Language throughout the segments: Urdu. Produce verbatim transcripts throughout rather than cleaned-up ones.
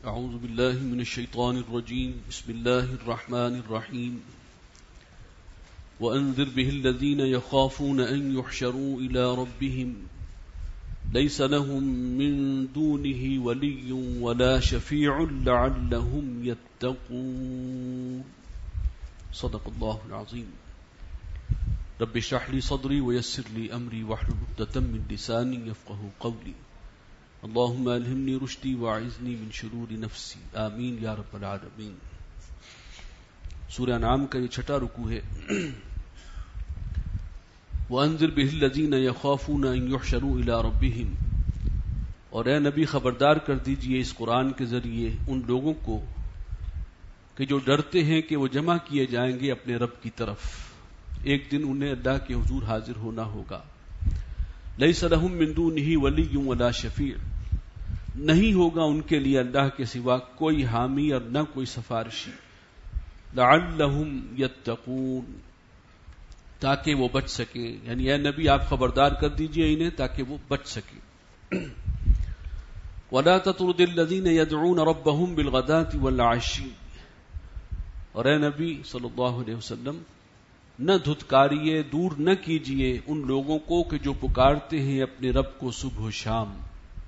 اعوذ باللہ من الشیطان الرجیم بسم اللہ الرحمن الرحیم وانذر به الذین یخافون ان یحشروا الى ربهم لیس لهم من دونه ولی ولا شفیع لعلهم یتقون صدق اللہ العظیم رب اشرح لی صدری ویسر لی امری واحلل عقدۃ من لسانی یفقهوا قولی اللهم الہمنی رشدی واعذنی من شرور نفسی آمین یا رب العالمین۔ سورہ انعام کا یہ چھٹا رکوع ہے۔ وانذر به الذین یخافون ان یحشروا الی ربہم، اور اے نبی خبردار کر دیجئے اس قرآن کے ذریعے ان لوگوں کو کہ جو ڈرتے ہیں کہ وہ جمع کیے جائیں گے اپنے رب کی طرف، ایک دن انہیں اللہ کے حضور حاضر ہونا ہوگا۔ لیس لہم من دونہ ولی ولا شفیع، نہیں ہوگا ان کے لیے اللہ کے سوا کوئی حامی اور نہ کوئی سفارشی۔ لعلہم یتقون، تاکہ وہ بچ سکے، یعنی اے نبی آپ خبردار کر دیجئے انہیں تاکہ وہ بچ سکے۔ ولا تطرد الذین یدعون ربہم بالغداة والعشی، اور اے نبی صلی اللہ علیہ وسلم نہ دھتکاریے، دور نہ کیجئے ان لوگوں کو کہ جو پکارتے ہیں اپنے رب کو صبح و شام۔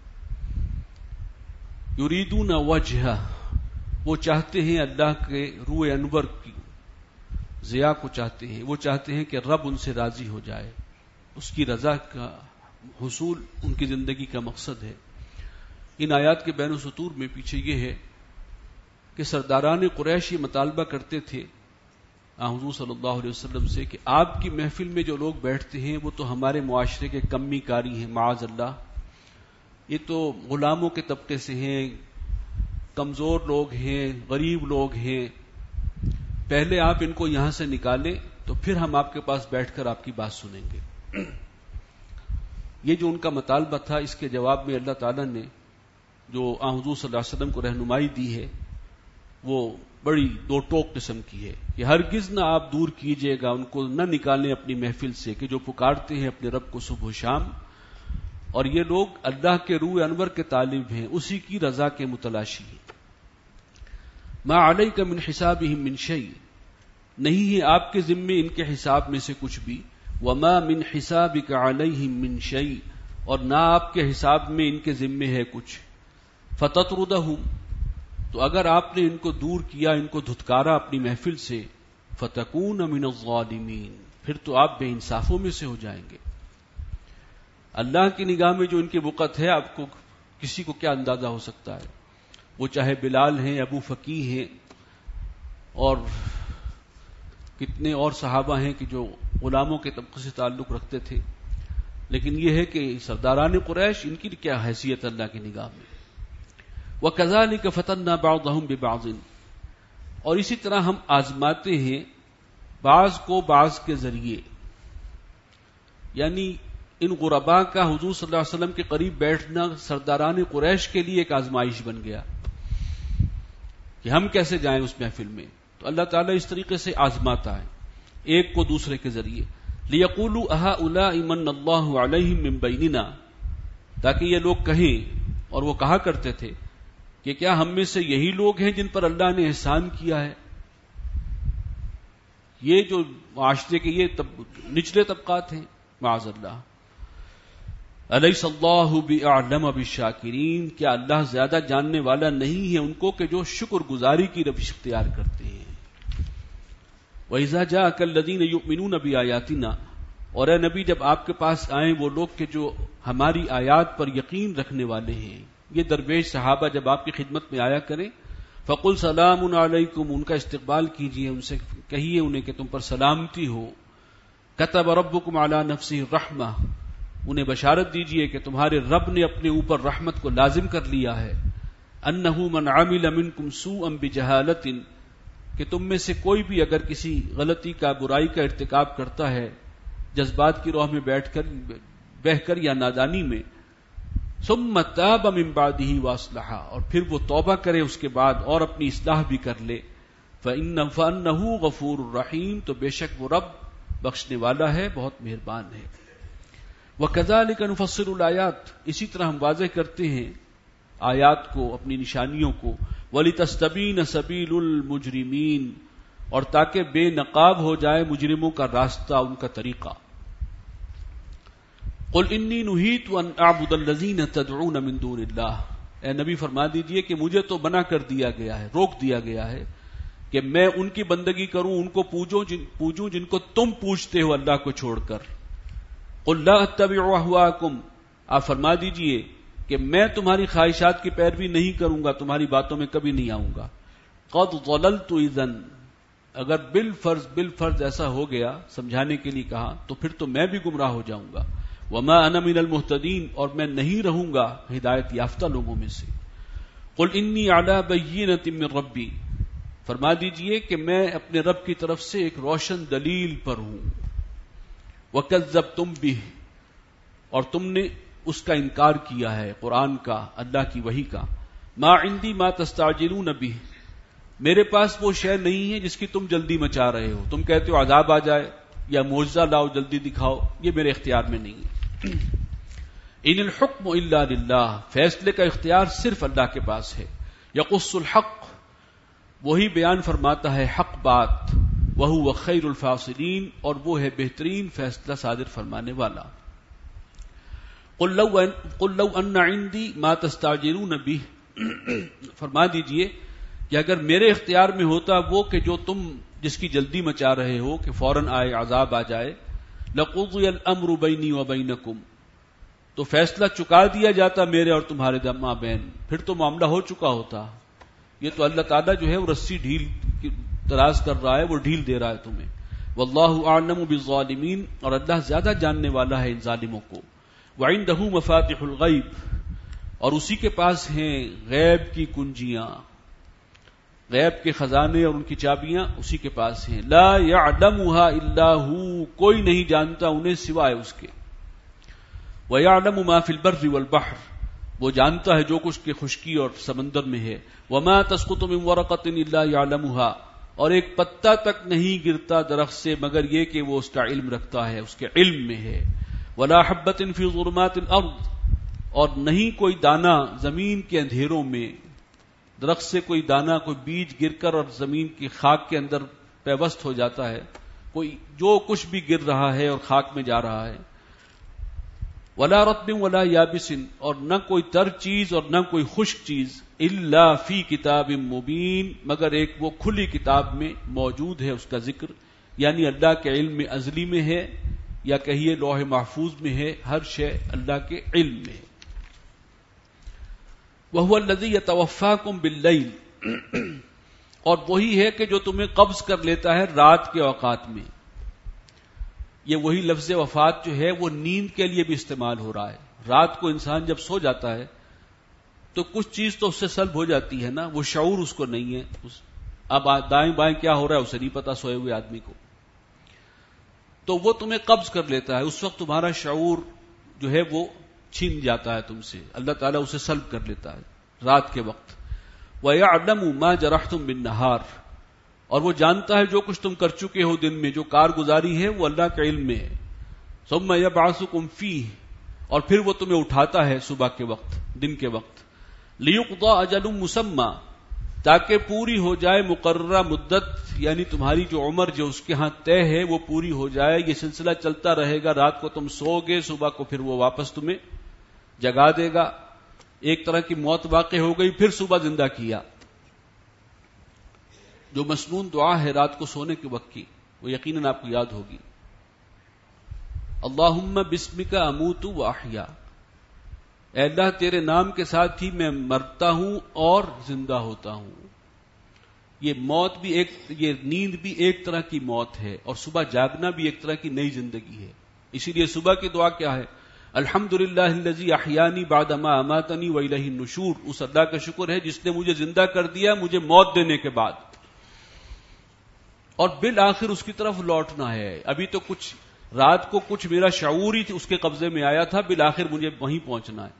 یریدون وجہہ، وہ چاہتے ہیں اللہ کے روح انور کی ضیاء کو چاہتے ہیں، وہ چاہتے ہیں کہ رب ان سے راضی ہو جائے، اس کی رضا کا حصول ان کی زندگی کا مقصد ہے۔ ان آیات کے بین السطور میں پیچھے یہ ہے کہ سرداران قریش یہ مطالبہ کرتے تھے حضور صلی اللہ علیہ وسلم سے کہ آپ کی محفل میں جو لوگ بیٹھتے ہیں وہ تو ہمارے معاشرے کے کمی کاری ہیں، معاذ اللہ، یہ تو غلاموں کے طبقے سے ہیں، کمزور لوگ ہیں، غریب لوگ ہیں، پہلے آپ ان کو یہاں سے نکالیں تو پھر ہم آپ کے پاس بیٹھ کر آپ کی بات سنیں گے۔ یہ جو ان کا مطالبہ تھا، اس کے جواب میں اللہ تعالیٰ نے جو حضور صلی اللہ علیہ وسلم کو رہنمائی دی ہے وہ بڑی دو ٹوک قسم کی ہے کہ ہرگز نہ آپ دور کیجئے گا ان کو، نہ نکالیں اپنی محفل سے کہ جو پکارتے ہیں اپنے رب کو صبح و شام، اور یہ لوگ اللہ کے روح انور کے طالب ہیں، اسی کی رضا کے متلاشی ہیں۔ ما علیک من حسابہم من شیء، نہیں ہے آپ کے ذمے ان کے حساب میں سے کچھ بھی، وما من حسابک علیہم من شیء، اور نہ آپ کے حساب میں ان کے ذمے ہے کچھ۔ فتطردہم، تو اگر آپ نے ان کو دور کیا، ان کو دھتکارا اپنی محفل سے، فتکون من الظالمین، پھر تو آپ بے انصافوں میں سے ہو جائیں گے۔ اللہ کی نگاہ میں جو ان کی وقت ہے آپ کو کسی کو کیا اندازہ ہو سکتا ہے، وہ چاہے بلال ہیں، ابو فقی ہیں، اور کتنے اور صحابہ ہیں کہ جو غلاموں کے طبقے سے تعلق رکھتے تھے، لیکن یہ ہے کہ سرداران قریش ان کی کیا حیثیت اللہ کی نگاہ میں۔ وَكَذَلِكَ فَتَنَّا بَعْضَهُمْ بِبَعْضٍ، اور اسی طرح ہم آزماتے ہیں بعض کو بعض کے ذریعے، یعنی ان غرباء کا حضور صلی اللہ علیہ وسلم کے قریب بیٹھنا سرداران قریش کے لیے ایک آزمائش بن گیا کہ ہم کیسے جائیں اس محفل میں، تو اللہ تعالیٰ اس طریقے سے آزماتا ہے ایک کو دوسرے کے ذریعے۔ لِيَقُولُوا أَهَؤُلَاءِ مَنَّ اللَّهُ عَلَيْهِم مِّن بَيْنِنَا، تاکہ یہ لوگ کہیں، اور وہ کہا کرتے تھے کہ کیا ہم میں سے یہی لوگ ہیں جن پر اللہ نے احسان کیا ہے۔ یہ جو معاشرے کے یہ طب... نچلے طبقات ہیں، معاذ اللہ۔ الیس اللہ باعلم بالشاکرین، کیا اللہ زیادہ جاننے والا نہیں ہے ان کو کہ جو شکر گزاری کی روش اختیار کرتے ہیں۔ وَإِذَا جَاءَكَ الَّذِينَ يُؤْمِنُونَ بِآيَاتِنَا، اور اے نبی جب آپ کے پاس آئیں وہ لوگ کہ جو ہماری آیات پر یقین رکھنے والے ہیں، یہ درویش صحابہ جب آپ کی خدمت میں آیا کریں، فَقُلْ سَلَامٌ عَلَيْكُمْ، ان کا استقبال کیجئے، ان سے کہیے انہیں کہ تم پر سلامتی ہو۔ كَتَبَ رَبُّكُمْ عَلَى نَفْسِهِ الرَّحْمَةَ، انہیں بشارت دیجئے کہ تمہارے رب نے اپنے اوپر رحمت کو لازم کر لیا ہے۔ انہ من عمل منکم سوءا بجہالۃ، کہ تم میں سے کوئی بھی اگر کسی غلطی کا، برائی کا ارتکاب کرتا ہے جذبات کی راہ میں بیٹھ کر، بہہ کر یا نادانی میں، ثم تاب من بعدہ واصلح، اور پھر وہ توبہ کرے اس کے بعد اور اپنی اصلاح بھی کر لے، فإن فإنہ غفور رحیم، تو بے شک وہ رب بخشنے والا ہے، بہت مہربان ہے۔ وَكَذَلِكَ نُفَصِّلُ الْآيَاتِ، اسی طرح ہم واضح کرتے ہیں آیات کو، اپنی نشانیوں کو، وَلِتَسْتَبِينَ سَبِيلُ الْمُجْرِمِينَ، اور تاکہ بے نقاب ہو جائے مجرموں کا راستہ، ان کا طریقہ. قُلْ إِنِّي نُهِيتُ أَنْ أَعْبُدَ الَّذِينَ تَدْعُونَ مِن دُونِ اللَّهِ، اے نبی فرما دیجئے کہ مجھے تو منع کر دیا گیا ہے، روک دیا گیا ہے کہ میں ان کی بندگی کروں، ان کو پوجوں جن, پوجوں جن کو تم پوجتے ہو اللہ کو چھوڑ کر. قُلْ لَا أَتَّبِعُ أَهْوَاءَكُمْ، آپ فرما دیجئے کہ میں تمہاری خواہشات کی پیروی نہیں کروں گا، تمہاری باتوں میں کبھی نہیں آؤں گا. قَدْ ضَلَلْتُ إِذًا، اگر بالفرض بالفرض ایسا ہو گیا، سمجھانے کے لیے کہا، تو پھر تو میں بھی گمراہ ہو جاؤں گا. وَمَا أَنَا مِنَ الْمُهْتَدِينَ، اور میں نہیں رہوں گا ہدایت یافتہ لوگوں میں سے. قُلْ إِنِّي عَلَى بَيِّنَةٍ مِّن رَبِّي، فرما دیجئے کہ میں اپنے رب کی طرف سے ایک روشن دلیل پر ہوں. وَكَذَّبْتُمْ بِهِ، اور تم نے اس کا انکار کیا ہے، قرآن کا، اللہ کی وحی کا. مَا عِندِي مَا تَسْتَعْجِلُونَ بِهِ، میرے پاس وہ شے نہیں ہے جس کی تم جلدی مچا رہے ہو. تم کہتے ہو عذاب آ جائے یا معجزہ لاؤ، جلدی دکھاؤ، یہ میرے اختیار میں نہیں ہے. ان الحکم الا للہ، فیصلے کا اختیار صرف اللہ کے پاس ہے. یقص الحق، وہی بیان فرماتا ہے حق بات. وہو خیر الفاصلین، اور وہ ہے بہترین فیصلہ صادر فرمانے والا. قل لو ان قل لو ان عندي ما تستعجلون به، فرما دیجئے کہ اگر میرے اختیار میں ہوتا وہ کہ جو تم جس کی جلدی مچا رہے ہو کہ فوراً آئے، عذاب آ جائے، لقضی الامر بینی وبینکم، تو فیصلہ چکا دیا جاتا میرے اور تمہارے مابین، پھر تو معاملہ ہو چکا ہوتا. یہ تو اللہ تعالیٰ جو ہے وہ رسی ڈھیل دراز کر رہا ہے، وہ ڈھیل دے رہا ہے تمہیں. واللہ اعلم بالظالمین، اور اللہ زیادہ جاننے والا ہے ان ظالموں کو. وعنده مفاتح الغیب، اور اسی کے پاس ہیں غیب کی کنجیاں، غیب کے خزانے اور ان کی چابیاں اسی کے پاس ہیں. لا يعلمها الا هو، کوئی نہیں جانتا انہیں سوائے اس کے. وَيَعْلَمُ مَا فِي الْبَرِّ وَالْبَحْرِ، وہ جانتا ہے جو کچھ کے خشکی اور سمندر میں ہے. وَمَا تَسْقُطُ مِن وَرَقَةٍ إِلَّا يَعْلَمُهَا، اور ایک پتا تک نہیں گرتا درخت سے مگر یہ کہ وہ اس کا علم رکھتا ہے، اس کے علم میں ہے. وَلَا حَبَّةٍ فِي ظُلُمَاتِ الْأَرْضِ، اور نہیں کوئی دانہ زمین کے اندھیروں میں، درخت سے کوئی دانہ، کوئی بیج گر کر اور زمین کی خاک کے اندر پیوست ہو جاتا ہے، کوئی جو کچھ بھی گر رہا ہے اور خاک میں جا رہا ہے. ولا رطب ولا یابس، اور نہ کوئی تر چیز اور نہ کوئی خشک چیز، الا فی کتاب مبین، مگر ایک وہ کھلی کتاب میں موجود ہے اس کا ذکر، یعنی اللہ کے علم ازلی میں ہے، یا کہیے لوح محفوظ میں ہے، ہر شے اللہ کے علم میں ہے. وَهُوَ الَّذِي يَتَوَفَّاكُم بِاللَّيْلِ، اور وہی ہے کہ جو تمہیں قبض کر لیتا ہے رات کے اوقات میں. یہ وہی لفظ وفات جو ہے وہ نیند کے لیے بھی استعمال ہو رہا ہے. رات کو انسان جب سو جاتا ہے تو کچھ چیز تو اس سے سلب ہو جاتی ہے نا، وہ شعور اس کو نہیں ہے. اب دائیں بائیں کیا ہو رہا ہے اسے نہیں پتا سوئے ہوئے آدمی کو، تو وہ تمہیں قبض کر لیتا ہے. اس وقت تمہارا شعور جو ہے وہ چھین جاتا ہے تم سے، اللہ تعالیٰ اسے سلب کر لیتا ہے رات کے وقت. وَيَعْلَمُ مَا جَرَحْتُم بِالنَّهَارِ، اور وہ جانتا ہے جو کچھ تم کر چکے ہو دن میں، جو کارگزاری ہے وہ اللہ کے علم میں ہے. ثُمَّ يَبْعَثُكُمْ فِيهِ، اور پھر وہ تمہیں اٹھاتا ہے صبح کے وقت، دن کے وقت. لِيُقْضَى أَجَلٌ مُّسَمًّى، تاکہ پوری ہو جائے مقررہ مدت، یعنی تمہاری جو عمر جو اس کے ہاں طے ہے وہ پوری ہو جائے. یہ سلسلہ چلتا رہے گا، رات کو تم سو گے، صبح کو پھر وہ واپس تمہیں جگا دے گا. ایک طرح کی موت واقع ہو گئی، پھر صبح زندہ کیا. جو مسنون دعا ہے رات کو سونے کے وقت کی، وہ یقیناً آپ کو یاد ہوگی. اللہم بسمک اموت و احیا، اے اللہ تیرے نام کے ساتھ ہی میں مرتا ہوں اور زندہ ہوتا ہوں. یہ موت بھی ایک، یہ نیند بھی ایک طرح کی موت ہے، اور صبح جاگنا بھی ایک طرح کی نئی زندگی ہے. اسی لیے صبح کی دعا کیا ہے؟ الحمدللہ الذی احیانی بعد ما اماتنی والیہ النشور. اس اللہ کا شکر ہے جس نے مجھے زندہ کر دیا مجھے موت دینے کے بعد، اور بالآخر اس کی طرف لوٹنا ہے. ابھی تو کچھ رات کو کچھ میرا شعور ہی اس کے قبضے میں آیا تھا، بالآخر مجھے وہیں پہنچنا ہے.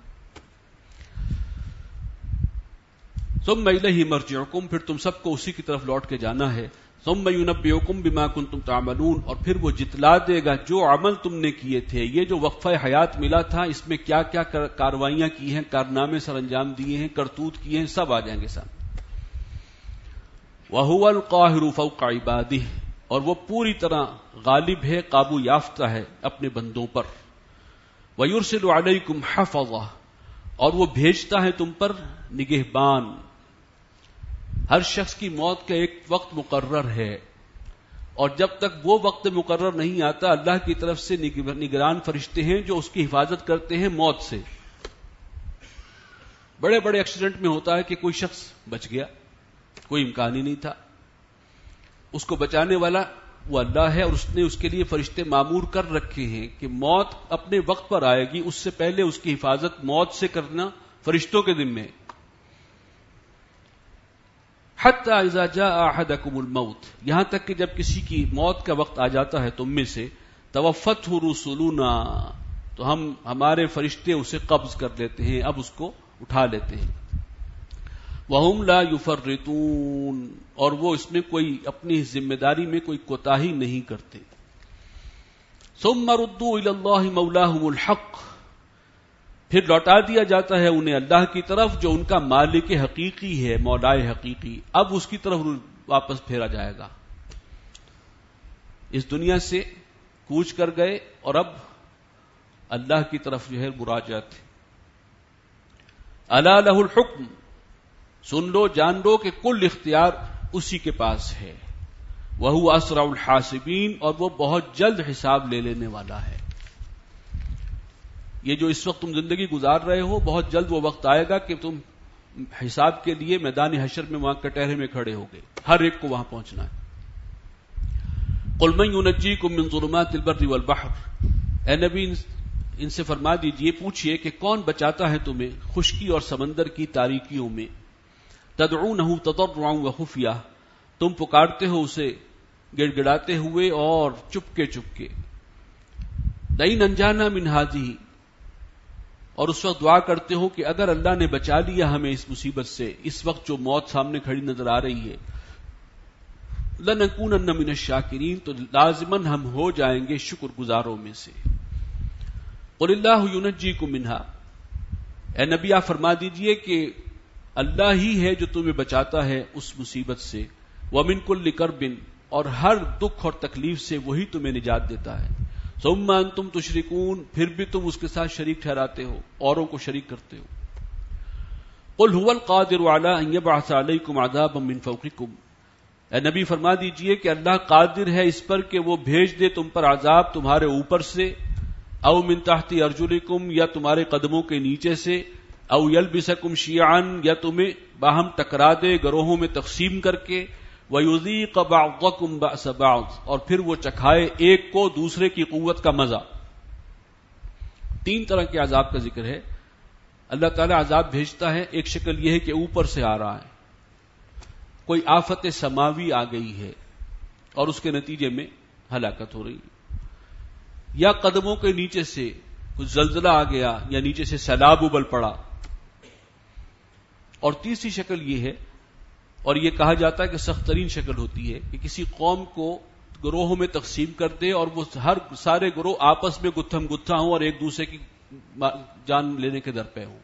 ثم الیہ مرجعکم، پھر تم سب کو اسی کی طرف لوٹ کے جانا ہے. ثم ينبئكم بما كنتم تعملون، اور پھر وہ جتلا دے گا جو عمل تم نے کیے تھے. یہ جو وقفہ حیات ملا تھا اس میں کیا کیا کارروائیاں کی ہیں، کارنامے سر انجام دیے ہیں، کرتوت کیے ہیں، سب آ جائیں گے سامنے. وَهُوَ الْقَاهِرُ فَوْقَ عِبَادِهِ، اور وہ پوری طرح غالب ہے، قابو یافتہ ہے اپنے بندوں پر. وَيُرْسِلُ عَلَيْكُمْ حَفَظَةً، اور وہ بھیجتا ہے تم پر نگہبان. ہر شخص کی موت کا ایک وقت مقرر ہے، اور جب تک وہ وقت مقرر نہیں آتا اللہ کی طرف سے نگران فرشتے ہیں جو اس کی حفاظت کرتے ہیں موت سے. بڑے بڑے ایکسیڈنٹ میں ہوتا ہے کہ کوئی شخص بچ گیا، کوئی امکان ہی نہیں تھا، اس کو بچانے والا وہ اللہ ہے، اور اس نے اس کے لیے فرشتے معمور کر رکھے ہیں کہ موت اپنے وقت پر آئے گی، اس سے پہلے اس کی حفاظت موت سے کرنا فرشتوں کے ذمے ہے. حتی اذا جاء احدکم الموت، یہاں تک کہ جب کسی کی موت کا وقت آ جاتا ہے تم میں سے، توفتہ رسلنا، تو ہم ہمارے فرشتے اسے قبض کر لیتے ہیں، اب اس کو اٹھا لیتے ہیں. وہم لا یفرطون، اور وہ اس میں کوئی اپنی ذمہ داری میں کوئی کوتاہی نہیں کرتے. ثم ردوا الی اللہ مولاہم الحق، پھر لوٹا دیا جاتا ہے انہیں اللہ کی طرف جو ان کا مالک حقیقی ہے، مولائے حقیقی. اب اس کی طرف واپس پھیرا جائے گا. اس دنیا سے کوچ کر گئے اور اب اللہ کی طرف جو ہے مراجعت. الا لہ الحکم، سن لو جان لو کہ کل اختیار اسی کے پاس ہے. وہو اسرع الحاسبین، اور وہ بہت جلد حساب لے لینے والا ہے. یہ جو اس وقت تم زندگی گزار رہے ہو، بہت جلد وہ وقت آئے گا کہ تم حساب کے لیے میدان حشر میں وہاں کٹہرے میں کھڑے ہوگے، ہر ایک کو وہاں پہنچنا ہے. قل من ينجيكم من ظلمات البر والبحر، اے نبی ان سے فرما دیجئے، پوچھئے کہ کون بچاتا ہے تمہیں خشکی اور سمندر کی تاریکیوں میں. تدعونه تضرعا وخفیہ، تم پکارتے ہو اسے گڑ گڑاتے ہوئے اور چپکے چپکے. لئن انجانا من هذه، اور اس وقت دعا کرتے ہو کہ اگر اللہ نے بچا لیا ہمیں اس مصیبت سے، اس وقت جو موت سامنے کھڑی نظر آ رہی ہے، لنکونن من الشاکرین، تو لازماً ہم ہو جائیں گے شکر گزاروں میں سے. قل اللہ ینجیکم منہا، اے نبی آپ فرما دیجئے کہ اللہ ہی ہے جو تمہیں بچاتا ہے اس مصیبت سے. ومن کل کرب، اور ہر دکھ اور تکلیف سے وہی تمہیں نجات دیتا ہے. ثم انتم تشرکون، پھر بھی تم اس کے ساتھ شریک ٹھہراتے ہو، اوروں کو شریک کرتے ہو. قل هو القادر علی ان یبعث علیکم عذابا من فوقکم، اے نبی فرما دیجئے کہ اللہ قادر ہے اس پر کہ وہ بھیج دے تم پر عذاب تمہارے اوپر سے، او من تحت ارجلکم، یا تمہارے قدموں کے نیچے سے، او یلبسکم شیعا، یا تمہیں باہم ٹکرا دے گروہوں میں تقسیم کر کے، وَيُذِيقَ بَعْضَكُمْ بَأْسَ بَعْضٍ، اور پھر وہ چکھائے ایک کو دوسرے کی قوت کا مزہ. تین طرح کے عذاب کا ذکر ہے. اللہ تعالیٰ عذاب بھیجتا ہے، ایک شکل یہ ہے کہ اوپر سے آ رہا ہے، کوئی آفت سماوی آ گئی ہے اور اس کے نتیجے میں ہلاکت ہو رہی ہے، یا قدموں کے نیچے سے کچھ زلزلہ آ گیا، یا نیچے سے سیلاب ابل پڑا. اور تیسری شکل یہ ہے، اور یہ کہا جاتا ہے کہ سخت ترین شکل ہوتی ہے، کہ کسی قوم کو گروہوں میں تقسیم کر دے اور وہ ہر سارے گروہ آپس میں گتھم گتھا ہوں اور ایک دوسرے کی جان لینے کے در پہ ہوں.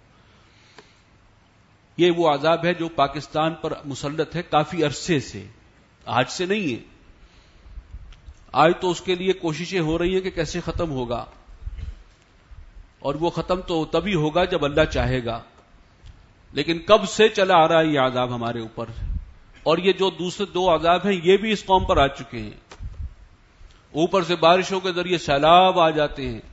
یہ وہ عذاب ہے جو پاکستان پر مسلط ہے کافی عرصے سے، آج سے نہیں ہے. آج تو اس کے لیے کوششیں ہو رہی ہیں کہ کیسے ختم ہوگا، اور وہ ختم تو تبھی ہوگا جب اللہ چاہے گا. لیکن کب سے چلا آ رہا ہے یہ عذاب ہمارے اوپر، اور یہ جو دوسرے دو عذاب ہیں یہ بھی اس قوم پر آ چکے ہیں. اوپر سے بارشوں کے ذریعے سیلاب آ جاتے ہیں،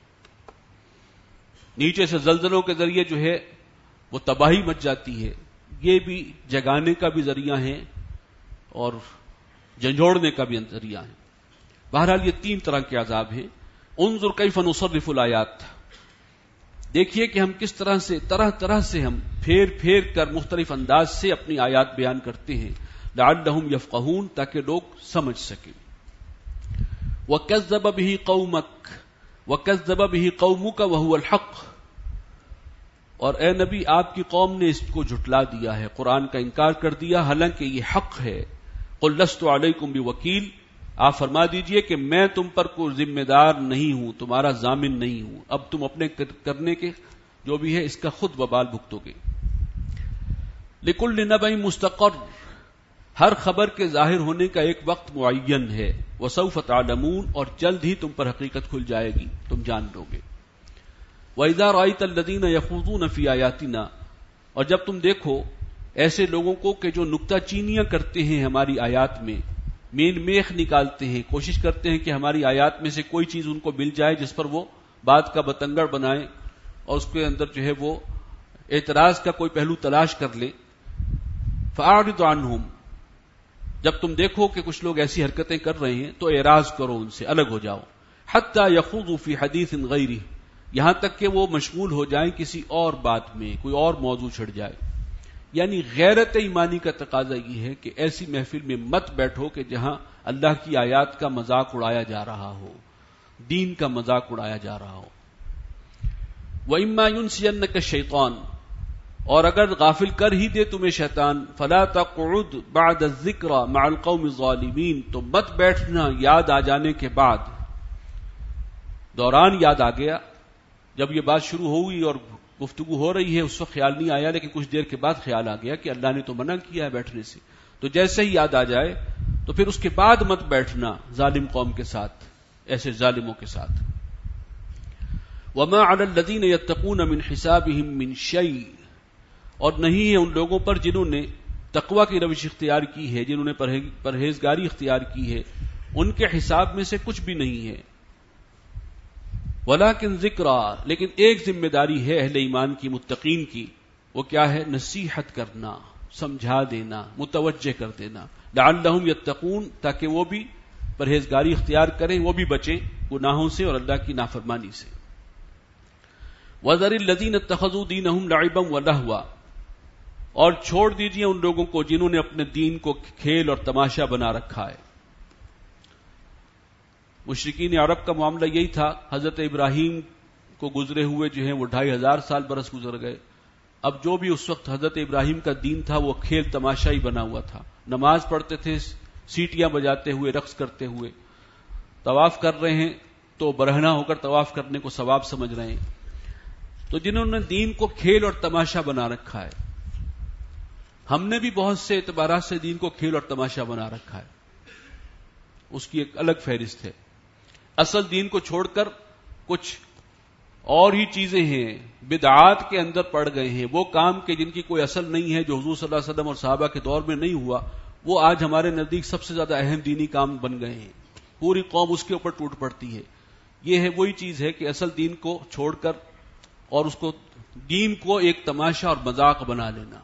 نیچے سے زلزلوں کے ذریعے جو ہے وہ تباہی مچ جاتی ہے. یہ بھی جگانے کا بھی ذریعہ ہے اور جھنجھوڑنے کا بھی ذریعہ ہے. بہرحال یہ تین طرح کے عذاب ہیں. انظر کیف نصرف الآیات، دیکھیے کہ ہم کس طرح سے طرح طرح سے ہم پھیر پھیر کر مختلف انداز سے اپنی آیات بیان کرتے ہیں، لعلہم یفقہون، تاکہ لوگ سمجھ سکیں. وَكَذَّبَ بِهِ قَوْمَكَ وَكَذَّبَ بِهِ قَوْمُكَ وَهُوَ الْحَقُّ، اور اے نبی آپ کی قوم نے اس کو جھٹلا دیا ہے، قرآن کا انکار کر دیا حالانکہ یہ حق ہے. قل لست علیکم بوکیل، آپ فرما دیجئے کہ میں تم پر کوئی ذمہ دار نہیں ہوں، تمہارا ضامن نہیں ہوں، اب تم اپنے کرنے کے جو بھی ہے اس کا خود وبال بھگتو گے۔ لکل نبأ مستقر، ہر خبر کے ظاہر ہونے کا ایک وقت معین ہے، وسوف تعلمون، اور جلد ہی تم پر حقیقت کھل جائے گی، تم جان لو گے۔ وَإِذَا رَأَيْتَ الَّذِينَ يَخُوضُونَ فِي آيَاتِنَا، اور جب تم دیکھو ایسے لوگوں کو کہ جو نکتہ چینیاں کرتے ہیں ہماری آیات میں، مین میخ نکالتے ہیں، کوشش کرتے ہیں کہ ہماری آیات میں سے کوئی چیز ان کو مل جائے جس پر وہ بات کا بتنگڑ بنائیں اور اس کے اندر جو ہے وہ اعتراض کا کوئی پہلو تلاش کر لیں، فَأَعْرِضْ عَنْهُمْ، جب تم دیکھو کہ کچھ لوگ ایسی حرکتیں کر رہے ہیں تو اعراض کرو، ان سے الگ ہو جاؤ۔ حَتَّى يَخُوضُوا فِي حَدِيثٍ غَيْرِهِ، یہاں تک کہ وہ مشغول ہو جائیں کسی اور بات میں، کوئی اور موضوع چھڑ جائے۔ یعنی غیرت ایمانی کا تقاضا یہ ہے کہ ایسی محفل میں مت بیٹھو کہ جہاں اللہ کی آیات کا مذاق اڑایا جا رہا ہو، دین کا مذاق اڑایا جا رہا ہو۔ وَإِمَّا يُنْسِيَنَّكَ الشَّيْطَانُ، اور اگر غافل کر ہی دے تمہیں شیطان، فَلَا تَقْعُدْ بَعْدَ الذِّكْرَى مَعَ الْقَوْمِ الظَّالِمِينَ، تو مت بیٹھنا یاد آ جانے کے بعد۔ دوران یاد آ گیا، جب یہ بات شروع ہوئی اور گفتگو ہو رہی ہے اس وقت خیال نہیں آیا، لیکن کچھ دیر کے بعد خیال آ گیا کہ اللہ نے تو منع کیا ہے بیٹھنے سے، تو جیسے ہی یاد آ جائے تو پھر اس کے بعد مت بیٹھنا ظالم قوم کے ساتھ، ایسے ظالموں کے ساتھ۔ وَمَا عَلَى الَّذِينَ يَتَّقُونَ مِنْ حِسَابِهِمْ مِنْ شَيْءٍ، اور نہیں ہے ان لوگوں پر جنہوں نے تقوی کی روش اختیار کی ہے، جنہوں نے پرہیزگاری اختیار کی ہے، ان کے حساب میں سے کچھ بھی نہیں ہے۔ ولیکن ذکرا، لیکن ایک ذمہ داری ہے اہل ایمان کی، متقین کی، وہ کیا ہے؟ نصیحت کرنا، سمجھا دینا، متوجہ کر دینا، لعلہم یتقون، تاکہ وہ بھی پرہیزگاری اختیار کریں، وہ بھی بچیں گناہوں سے اور اللہ کی نافرمانی سے۔ وَذَرِ الَّذِينَ اتَّخَذُوا دِينَهُمْ لَعِبًا وَلَهْوًا، اور چھوڑ دیجئے ان لوگوں کو جنہوں نے اپنے دین کو کھیل اور تماشا بنا رکھا ہے۔ مشرکین عرب کا معاملہ یہی تھا، حضرت ابراہیم کو گزرے ہوئے جو ہیں وہ ڈھائی ہزار سال برس گزر گئے، اب جو بھی اس وقت حضرت ابراہیم کا دین تھا وہ کھیل تماشا ہی بنا ہوا تھا، نماز پڑھتے تھے سیٹیاں بجاتے ہوئے، رقص کرتے ہوئے، طواف کر رہے ہیں تو برہنہ ہو کر طواف کرنے کو ثواب سمجھ رہے ہیں۔ تو جنہوں نے دین کو کھیل اور تماشا بنا رکھا ہے، ہم نے بھی بہت سے اعتبارات سے دین کو کھیل اور تماشا بنا رکھا ہے، اس کی ایک الگ فہرست ہے۔ اصل دین کو چھوڑ کر کچھ اور ہی چیزیں ہیں، بدعات کے اندر پڑ گئے ہیں، وہ کام کے جن کی کوئی اصل نہیں ہے، جو حضور صلی اللہ علیہ وسلم اور صحابہ کے دور میں نہیں ہوا، وہ آج ہمارے نزدیک سب سے زیادہ اہم دینی کام بن گئے ہیں، پوری قوم اس کے اوپر ٹوٹ پڑتی ہے۔ یہ ہے وہی چیز ہے کہ اصل دین کو چھوڑ کر اور اس کو دین کو ایک تماشا اور مذاق بنا لینا۔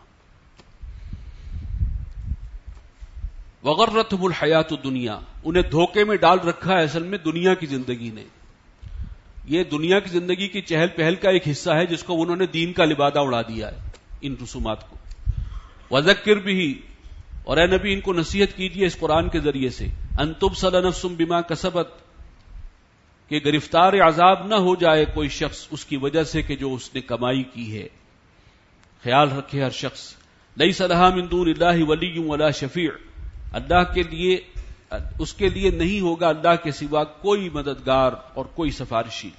وغرتہم الحیات الدنیا، انہیں دھوکے میں ڈال رکھا ہے اصل میں دنیا کی زندگی نے، یہ دنیا کی زندگی کی چہل پہل کا ایک حصہ ہے جس کو انہوں نے دین کا لبادہ اڑا دیا ہے، ان رسومات کو۔ وذکر بھی، اور اے نبی ان کو نصیحت کیجیے اس قرآن کے ذریعے سے، ان تبصر نفس بما کسبت، کہ گرفتار عذاب نہ ہو جائے کوئی شخص اس کی وجہ سے کہ جو اس نے کمائی کی ہے۔ خیال رکھے ہر شخص، لیس لہا من دون اللہ ولی ولا شفیع، اللہ کے لیے اس کے لیے نہیں ہوگا اللہ کے سوا کوئی مددگار اور کوئی سفارشی۔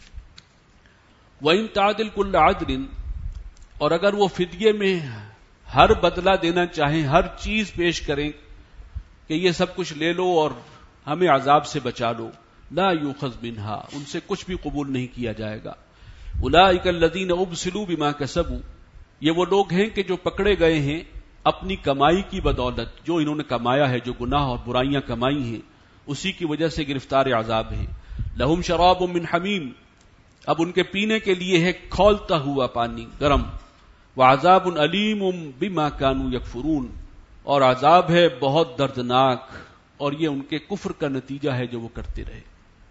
وَإِن تَعْدِلْ كُلَّ عَدْلٍ، اور اگر وہ فدیے میں ہر بدلہ دینا چاہیں، ہر چیز پیش کریں کہ یہ سب کچھ لے لو اور ہمیں عذاب سے بچا لو، لا یؤخذ منہا، ان سے کچھ بھی قبول نہیں کیا جائے گا۔ اولئک الذین ابسلوا بما کسبوا، یہ وہ لوگ ہیں کہ جو پکڑے گئے ہیں اپنی کمائی کی بدولت، جو انہوں نے کمایا ہے، جو گناہ اور برائیاں کمائی ہیں اسی کی وجہ سے گرفتار عذاب ہیں۔ لہم شراب من حمیم، اب ان کے پینے کے لیے ہے کھولتا ہوا پانی گرم، وعذاب علیم بما كانوا یکفرون، اور عذاب ہے بہت دردناک، اور یہ ان کے کفر کا نتیجہ ہے جو وہ کرتے رہے۔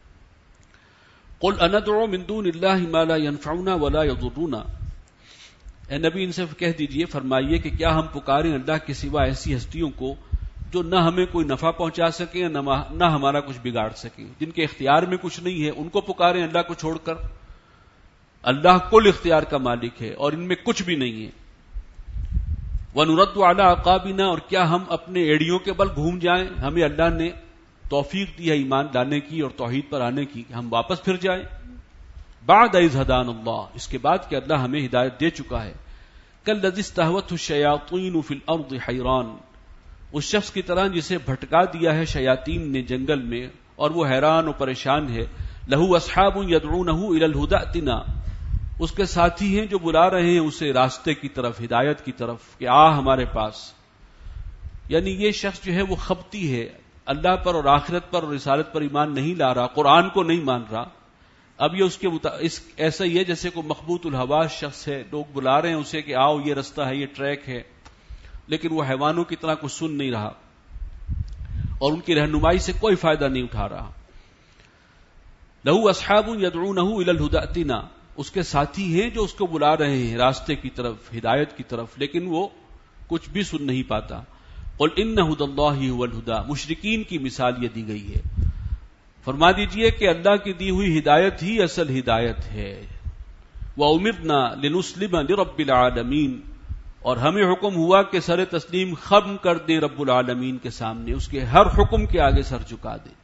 قل اندعو من دون اللہ ما لا ينفعنا ولا يضرنا، اے نبی ان سے کہہ دیجئے، فرمائیے کہ کیا ہم پکاریں اللہ کے سوا ایسی ہستیوں کو جو نہ ہمیں کوئی نفع پہنچا سکیں نہ ہمارا کچھ بگاڑ سکیں، جن کے اختیار میں کچھ نہیں ہے، ان کو پکاریں اللہ کو چھوڑ کر؟ اللہ کل اختیار کا مالک ہے اور ان میں کچھ بھی نہیں ہے۔ وَنُرَدُّ عَلَىٰ عَقَابِنَا، اور کیا ہم اپنے ایڑیوں کے بل گھوم جائیں؟ ہمیں اللہ نے توفیق دی ہے ایمان لانے کی اور توحید پر آنے کی، کہ ہم واپس پھر جائیں؟ بعد اذ ہدانا اللہ، اس کے بعد کہ اللہ ہمیں ہدایت دے چکا ہے. کالذی استہوتہ الشیاطین فی الارض حیران، اس شخص کی طرح جسے بھٹکا دیا ہے شیاطین نے جنگل میں اور وہ حیران و پریشان ہے. لہو اصحاب یدعونہ الی الہدی ائتنا، اس کے ساتھی ہیں جو بلا رہے ہیں اسے راستے کی طرف، ہدایت کی طرف، کہ آ ہمارے پاس. یعنی یہ شخص جو ہے وہ خبتی ہے، اللہ پر اور آخرت پر اور رسالت پر ایمان نہیں لا رہا، قرآن کو نہیں مان رہا. اب یہ اس کے مطا... اس ایسا ہی ہے جیسے کوئی مخبوط الحواس شخص ہے، لوگ بلا رہے ہیں اسے کہ آؤ یہ رستہ ہے، یہ ٹریک ہے، لیکن وہ حیوانوں کی طرح کچھ سن نہیں رہا اور ان کی رہنمائی سے کوئی فائدہ نہیں اٹھا رہا. لہو اصحاب یدعونہ الی الہدی ائتنا، اس کے ساتھی ہیں جو اس کو بلا رہے ہیں راستے کی طرف، ہدایت کی طرف، لیکن وہ کچھ بھی سن نہیں پاتا. قل ان ھدی اللہ ھو الھدی، مشرکین کی مثال یہ دی گئی ہے. فرما دیجئے کہ اللہ کی دی ہوئی ہدایت ہی اصل ہدایت ہے. وَأُمِرْنَا لِنُسْلِمَ لِرَبِّ الْعَالَمِينَ، اور ہمیں حکم ہوا کہ سر تسلیم خم کر دیں رب العالمین کے سامنے، اس کے ہر حکم کے آگے سر جھکا دیں.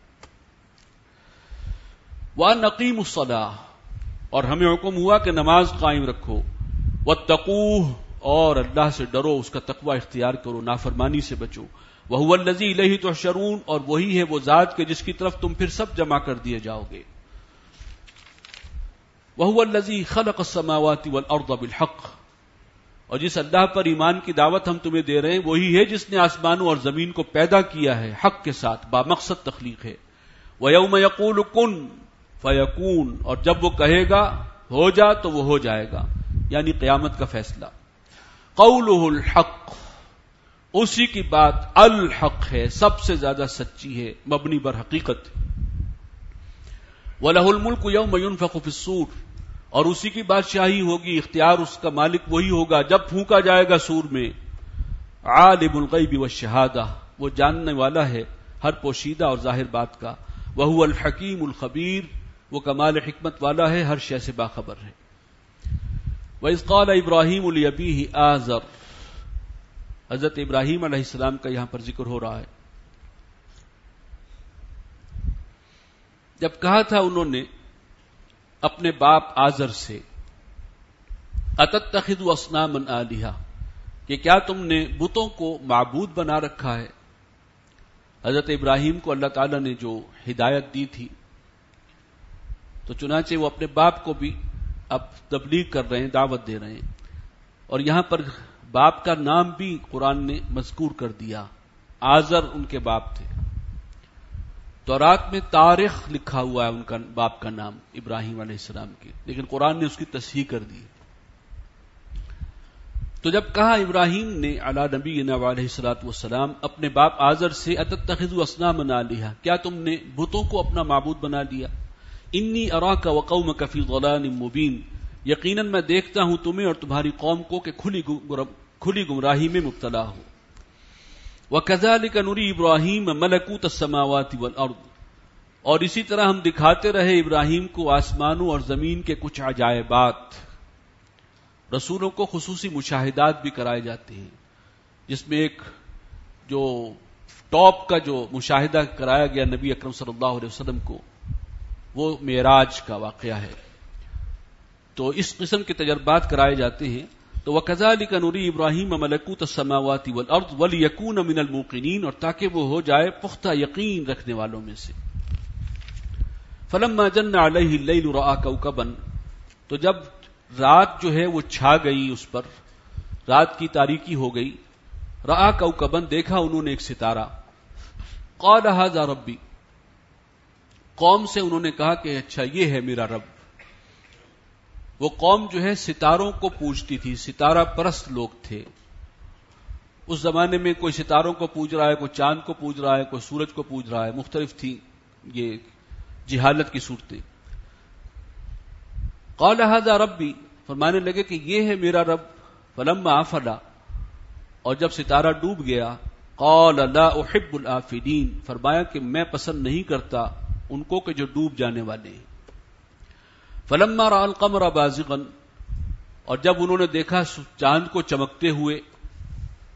وَأَنْ أَقِيمُوا الصَّلَاةَ، اور ہمیں حکم ہوا کہ نماز قائم رکھو. وَاتَّقُوهُ، اور اللہ سے ڈرو، اس کا تقوی اختیار کرو، نافرمانی سے بچو. وَهُوَ الَّذِي إِلَيْهِ تُحْشَرُونَ، اور وہی ہے وہ ذات کے جس کی طرف تم پھر سب جمع کر دیے جاؤ گے. وَهُوَ الَّذِي خَلَقَ السَّمَاوَاتِ وَالْأَرْضَ بِالْحَقِّ، اور جس اللہ پر ایمان کی دعوت ہم تمہیں دے رہے ہیں وہی ہے جس نے آسمانوں اور زمین کو پیدا کیا ہے حق کے ساتھ، با مقصد تخلیق ہے. وَيَوْمَ يَقُولُ كُن فَيَكُونُ، اور جب وہ کہے گا ہو جا تو وہ ہو جائے گا، یعنی قیامت کا فیصلہ. قَوْلُهُ الْحَقُّ، اسی کی بات الحق ہے، سب سے زیادہ سچی ہے، مبنی بر حقیقت. وَلَهُ الْمُلْكُ يَوْمَ يُنفَخُ فِي الصُّورِ، اور اسی کی بادشاہی ہوگی، اختیار اس کا مالک وہی ہوگا جب پھونکا جائے گا سور میں. عالم الغیب والشہادہ، وہ جاننے والا ہے ہر پوشیدہ اور ظاہر بات کا. وَهُوَ الْحَكِيمُ الْخَبِيرُ، وہ کمال حکمت والا ہے، ہر شے سے باخبر ہے. وَإِذْ قَالَ إِبْرَاهِيمُ لِأَبِيهِ آزَرَ، حضرت ابراہیم علیہ السلام کا یہاں پر ذکر ہو رہا ہے. جب کہا تھا انہوں نے اپنے باپ آزر سے، أَتَتَّخِذُ أَصْنَامًا آلِهَةً، کہ کیا تم نے بتوں کو معبود بنا رکھا ہے. حضرت ابراہیم کو اللہ تعالیٰ نے جو ہدایت دی تھی تو چنانچہ وہ اپنے باپ کو بھی اب تبلیغ کر رہے ہیں، دعوت دے رہے ہیں. اور یہاں پر باپ کا نام بھی قرآن نے مذکور کر دیا، آزر ان کے باپ تھے. تورات میں تاریخ لکھا ہوا ہے ان کا باپ کا نام ابراہیم علیہ السلام کے، لیکن قرآن نے اس کی تصحیح کر دی. تو جب کہا ابراہیم نے علی نبینا علیہ الصلوۃ والسلام اپنے باپ آزر سے، اتتخذوا اصناما آلہۃ، کیا تم نے بتوں کو اپنا معبود بنا لیا. انی اراک وقومک فی ضلال مبین، یقیناً میں دیکھتا ہوں تمہیں اور تمہاری قوم کو کہ کھلی کھلی گمراہی میں مبتلا ہو. وَكَذَلِكَ نُرِي إِبْرَاهِيمَ مَلَكُوتَ السَّمَاوَاتِ وَالْأَرْضِ، اور اسی طرح ہم دکھاتے رہے ابراہیم کو آسمانوں اور زمین کے کچھ عجائبات. رسولوں کو خصوصی مشاہدات بھی کرائے جاتے ہیں، جس میں ایک جو ٹاپ کا جو مشاہدہ کرایا گیا نبی اکرم صلی اللہ علیہ وسلم کو، وہ معراج کا واقعہ ہے. تو اس قسم کے تجربات کرائے جاتے ہیں. تو وَكَذَلِكَ نُرِي إِبْرَاهِيمَ مَلَكُوتَ السَّمَاوَاتِ وَالْأَرْضِ وَلِيَكُونَ مِنَ الْمُوقِنِينَ، اور تاکہ وہ ہو جائے پختہ یقین رکھنے والوں میں سے. فَلَمَّا جَنَّ عَلَيْهِ اللَّيْلُ رَأَىٰ كَوْكَبًا، تو جب رات جو ہے وہ چھا گئی اس پر، رات کی تاریکی ہو گئی. رَأَىٰ كَوْكَبًا، دیکھا انہوں نے ایک ستارہ. قَالَ هَٰذَا رَبِّي، قوم سے انہوں نے کہا کہ اچھا یہ ہے میرا رب. وہ قوم جو ہے ستاروں کو پوجتی تھی، ستارہ پرست لوگ تھے. اس زمانے میں کوئی ستاروں کو پوج رہا ہے، کوئی چاند کو پوج رہا ہے، کوئی سورج کو پوج رہا ہے، مختلف تھی یہ جہالت کی صورتیں. قال هذا ربی، فرمانے لگے کہ یہ ہے میرا رب. فلما افلا، اور جب ستارہ ڈوب گیا، قال لا احب الافلین، فرمایا کہ میں پسند نہیں کرتا ان کو کہ جو ڈوب جانے والے ہیں. فلما رأى القمر بازغا، اور جب انہوں نے دیکھا چاند کو چمکتے ہوئے،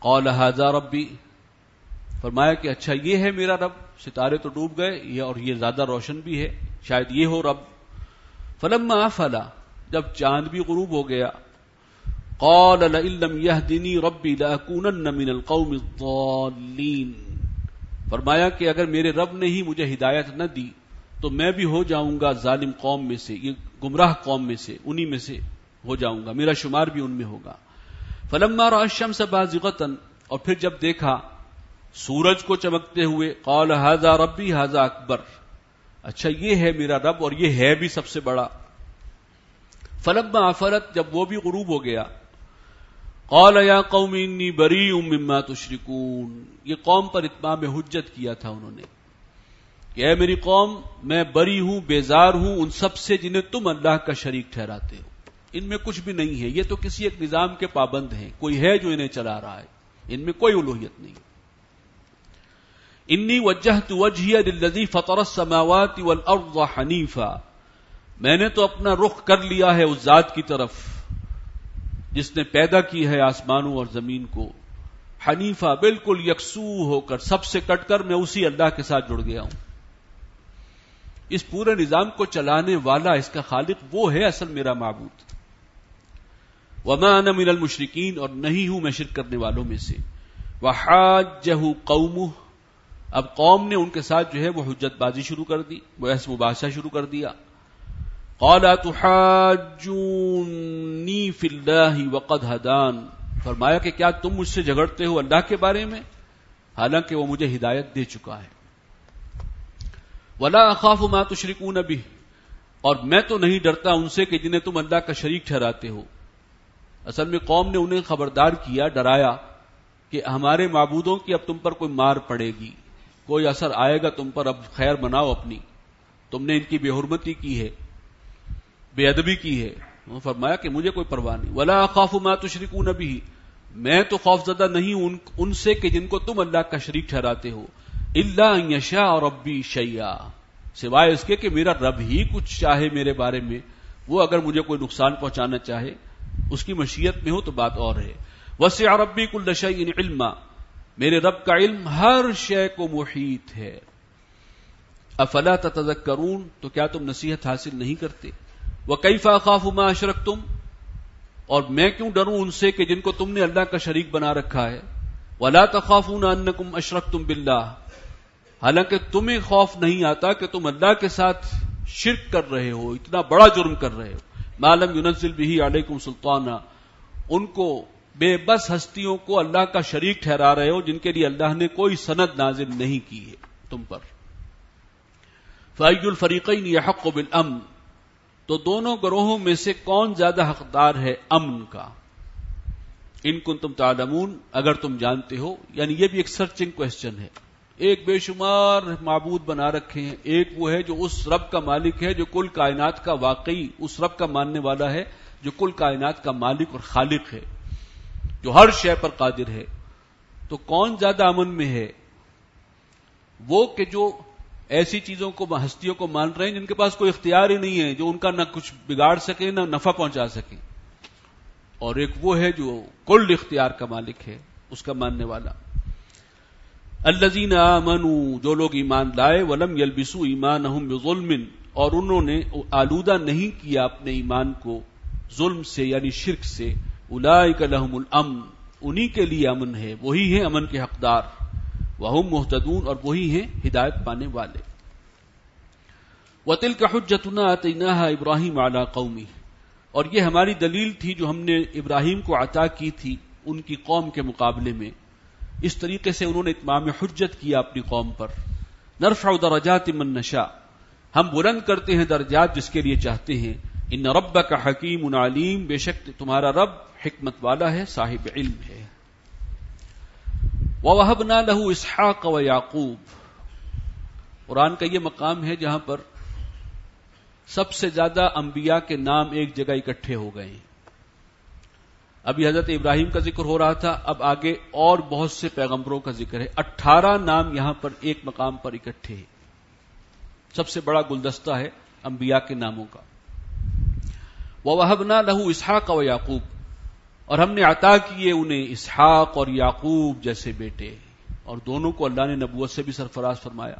قال ھذا ربی، فرمایا کہ اچھا یہ ہے میرا رب، ستارے تو ڈوب گئے یہ اور یہ زیادہ روشن بھی ہے، شاید یہ ہو رب۔ فلما افل، جب چاند بھی غروب ہو گیا، قال لئن لم يهدني ربي لاكونن من القوم الضالين، فرمایا کہ اگر میرے رب نے ہی مجھے ہدایت نہ دی تو میں بھی ہو جاؤں گا ظالم قوم میں سے، یہ گمراہ قوم میں سے، انہی میں سے ہو جاؤں گا، میرا شمار بھی ان میں ہوگا۔ فلما رأى الشمس بازغة، اور پھر جب دیکھا سورج کو چمکتے ہوئے، قال ھذا ربی ھذا اکبر، اچھا یہ ہے میرا رب اور یہ ہے بھی سب سے بڑا۔ فلما افلت، جب وہ بھی غروب ہو گیا، قال یا قوم انی بریء مما تشرکون، یہ قوم پر اتمام حجت کیا تھا انہوں نے کہ اے میری قوم میں بری ہوں، بیزار ہوں ان سب سے جنہیں تم اللہ کا شریک ٹھہراتے ہو، ان میں کچھ بھی نہیں ہے، یہ تو کسی ایک نظام کے پابند ہیں، کوئی ہے جو انہیں چلا رہا ہے، ان میں کوئی الوہیت نہیں۔ انی وجہت وجہی للذی فطر السماوات والارض حنیفا، میں نے تو اپنا رخ کر لیا ہے اس ذات کی طرف جس نے پیدا کی ہے آسمانوں اور زمین کو، حنیفہ بالکل یکسو ہو کر، سب سے کٹ کر میں اسی اللہ کے ساتھ جڑ گیا ہوں۔ اس پورے نظام کو چلانے والا، اس کا خالق وہ ہے اصل میرا معبود۔ وما انا من المشرکین، اور نہیں ہوں میں شرک کرنے والوں میں سے۔ وحاجہ قومہ، اب قوم نے ان کے ساتھ جو ہے وہ حجت بازی شروع کر دی، بحث مباحثہ شروع کر دیا۔ قال تحاجونی فی اللہ وقد ہدان، فرمایا کہ کیا تم مجھ سے جھگڑتے ہو اللہ کے بارے میں حالانکہ وہ مجھے ہدایت دے چکا ہے۔ ولا اخاف ما تشرکون بہ، اور میں تو نہیں ڈرتا ان سے کہ جنہیں تم اللہ کا شریک ٹھہراتے ہو۔ اصل میں قوم نے انہیں خبردار کیا، ڈرایا کہ ہمارے معبودوں کی اب تم پر کوئی مار پڑے گی، کوئی اثر آئے گا تم پر، اب خیر بناؤ اپنی، تم نے ان کی بے حرمتی کی ہے، بے ادبی کی ہے۔ فرمایا کہ مجھے کوئی پرواہ نہیں۔ ولا اخاف ما تشرکون بہ، میں تو خوف زدہ نہیں ہوں ان سے کہ جن کو تم اللہ کا شریک ٹھہراتے ہو، الا ان یشاء ربی شیئا، سوائے اس کے کہ میرا رب ہی کچھ چاہے میرے بارے میں، وہ اگر مجھے کوئی نقصان پہنچانا چاہے اس کی مشیت میں ہو تو بات اور ہے۔ وسع ربی کل شیء علما، میرے رب کا علم ہر شے کو محیط ہے۔ افلا تتذکرون، تو کیا تم نصیحت حاصل نہیں کرتے؟ وَكَيْفَ أَخَافُ مَا أَشْرَكْتُمْ، اور میں کیوں ڈروں ان سے کہ جن کو تم نے اللہ کا شریک بنا رکھا ہے۔ وَلَا تَخَافُونَ أَنَّكُمْ أَشْرَكْتُمْ بِاللَّهِ، حالانکہ تمہیں خوف نہیں آتا کہ تم اللہ کے ساتھ شرک کر رہے ہو، اتنا بڑا جرم کر رہے ہو۔ مَا لَمْ يُنَزِّلْ بِهِ عَلَيْكُمْ سُلْطَانًا، ان کو بے بس ہستیوں کو اللہ کا شریک ٹھہرا رہے ہو جن کے لیے اللہ نے کوئی سند نازل نہیں کی ہے تم پر۔ فَأَيُّ الْفَرِيقَيْنِ يَحَقُّ بِالْأَمْنِ، تو دونوں گروہوں میں سے کون زیادہ حقدار ہے امن کا؟ ان کنتم تعلمون، اگر تم جانتے ہو، یعنی یہ بھی ایک سرچنگ کوسچن ہے۔ ایک بے شمار معبود بنا رکھے ہیں، ایک وہ ہے جو اس رب کا مالک ہے جو کل کائنات کا واقعی اس رب کا ماننے والا ہے جو کل کائنات کا مالک اور خالق ہے، جو ہر شے پر قادر ہے۔ تو کون زیادہ امن میں ہے؟ وہ کہ جو ایسی چیزوں کو، ہستیوں کو مان رہے ہیں جن کے پاس کوئی اختیار ہی نہیں ہے، جو ان کا نہ کچھ بگاڑ سکے نہ نفع پہنچا سکے، اور ایک وہ ہے جو کل اختیار کا مالک ہے، اس کا ماننے والا۔ الذین آمنوا، جو لوگ ایمان لائے، ولم یلبسوا ایمانہم بظلم، اور انہوں نے آلودہ نہیں کیا اپنے ایمان کو ظلم سے یعنی شرک سے، اولئک لہم الامن، انہی کے لیے امن ہے، وہی ہیں امن کے حقدار، وہم مہتدون، اور وہی ہیں ہدایت پانے والے۔ وَتِلْكَ حُجَّتُنَا آتَيْنَاهَا إِبْرَاهِيمَ عَلَىٰ قَوْمِهِ، اور یہ ہماری دلیل تھی جو ہم نے ابراہیم کو عطا کی تھی ان کی قوم کے مقابلے میں۔ اس طریقے سے انہوں نے اتمام حجت کیا اپنی قوم پر۔ نرفع درجات من نشاء، ہم بلند کرتے ہیں درجات جس کے لیے چاہتے ہیں۔ ان ربک حکیم علیم، بے شک تمہارا رب حکمت والا ہے، صاحب علم ہے۔ وَوَهَبْنَا لَهُ إِسْحَاقَ وَيَعْقُوبَ، قرآن کا یہ مقام ہے جہاں پر سب سے زیادہ انبیاء کے نام ایک جگہ اکٹھے ہو گئے ہیں۔ ابھی حضرت ابراہیم کا ذکر ہو رہا تھا، اب آگے اور بہت سے پیغمبروں کا ذکر ہے۔ اٹھارہ نام یہاں پر ایک مقام پر اکٹھے ہیں، سب سے بڑا گلدستہ ہے انبیاء کے ناموں کا۔ وَوَهَبْنَا لَهُ إِسْحَاقَ وَيَعْقُوبَ، اور ہم نے عطا کیے انہیں اسحاق اور یعقوب جیسے بیٹے، اور دونوں کو اللہ نے نبوت سے بھی سرفراز فرمایا۔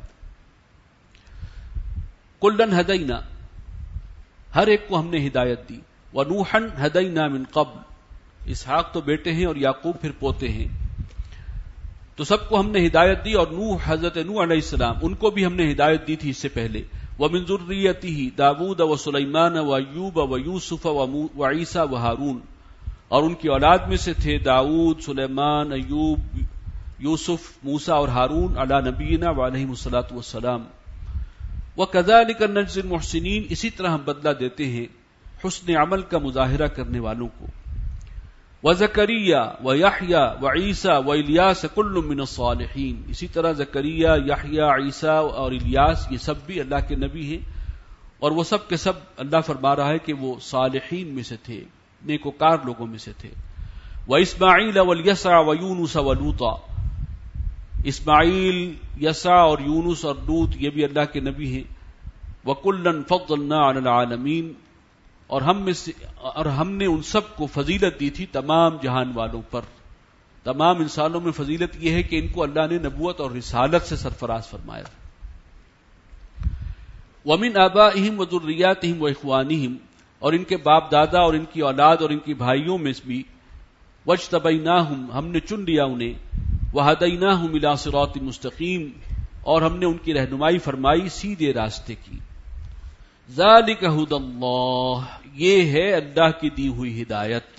کلن ہدینا، ہر ایک کو ہم نے ہدایت دی، ونوحا ہدینا من قبل، اسحاق تو بیٹے ہیں اور یعقوب پھر پوتے ہیں، تو سب کو ہم نے ہدایت دی، اور نوح حضرت نوح علیہ السلام ان کو بھی ہم نے ہدایت دی تھی اس سے پہلے، ومن ذریتہ داود و سلیمان و ایوب و یوسف و عیسیٰ و ہارون، اور ان کی اولاد میں سے تھے داؤد، سلیمان، ایوب، یوسف، موسیٰ اور ہارون علی نبینا وعلیہم الصلاۃ والسلام۔ وَكَذَلِكَ نَجْزِي الْمُحْسِنِينَ، اسی طرح ہم بدلہ دیتے ہیں حسن عمل کا مظاہرہ کرنے والوں کو۔ وَزَكَرِيَّا وَيَحْيَا وَعِيسَى وَإِلْيَاسَ كُلٌّ مِّنَ الصَّالِحِينَ، اسی طرح زکریا، یحییٰ، عیسیٰ اور الیاس یہ سب بھی اللہ کے نبی ہیں، اور وہ سب کے سب اللہ فرما رہا ہے کہ وہ صالحین میں سے تھے، نیکوکار لوگوں میں سے تھے۔ وَإِسْمَاعِيلَ وَالْيَسَعَ وَيُونُسَ وَلُوطًا، اسماعیل، یسع اور یونس اور لوط یہ بھی اللہ کے نبی ہیں۔ وَكُلًّا فَضَّلْنَا عَلَى الْعَالَمِينَ، اور ہم میں سے اور ہم نے ان سب کو فضیلت دی تھی تمام جہان والوں پر، تمام انسانوں میں فضیلت یہ ہے کہ ان کو اللہ نے نبوت اور رسالت سے سرفراز فرمایا۔ وَمِنْ آبَائِهِمْ وَذُرِّيَّاتِهِمْ وَإِخْوَانِهِمْ، اور ان کے باپ دادا اور ان کی اولاد اور ان کی بھائیوں میں بھی، وَاجْتَبَيْنَاهُمْ، ہم نے چن لیا انہیں، وَهَدَيْنَاهُمْ إِلَىٰ صِرَاطٍ مُسْتَقِيمٍ، اور ہم نے ان کی رہنمائی فرمائی سیدھے راستے کی۔ ذَلِكَ هُدَى اللَّهِ، یہ ہے اللہ کی دی ہوئی ہدایت۔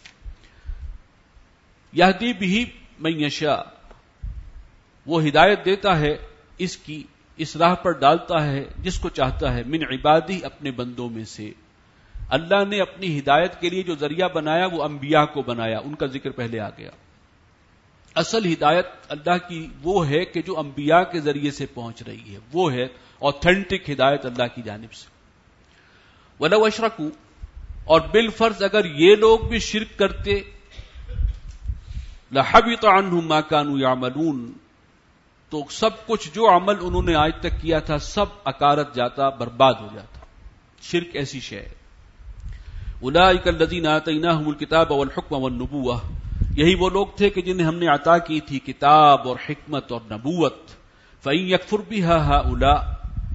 یہدی بہ من یشاء، وہ ہدایت دیتا ہے اس کی، اس راہ پر ڈالتا ہے جس کو چاہتا ہے، من عبادی، اپنے بندوں میں سے۔ اللہ نے اپنی ہدایت کے لیے جو ذریعہ بنایا وہ انبیاء کو بنایا، ان کا ذکر پہلے آ گیا۔ اصل ہدایت اللہ کی وہ ہے کہ جو انبیاء کے ذریعے سے پہنچ رہی ہے، وہ ہے اوتھینٹک ہدایت اللہ کی جانب سے۔ وَلَوْ أَشْرَكُوا، اور بالفرض اگر یہ لوگ بھی شرک کرتے، لَحَبِطَ عَنْهُمْ مَا كَانُوا يَعْمَلُونَ، تو سب کچھ جو عمل انہوں نے آج تک کیا تھا سب اکارت جاتا، برباد ہو جاتا۔ شرک ایسی شے ہے۔ أُولَٰئِكَ الَّذِينَ آتَيْنَاهُمُ الْكِتَابَ وَالْحُكْمَ وَالنُّبُوَّةَ، یہی وہ لوگ تھے کہ جنہیں ہم نے عطا کی تھی کتاب اور حکمت اور نبوت۔ فَإِن يَكْفُرْ بِهَا هَؤُلَاء،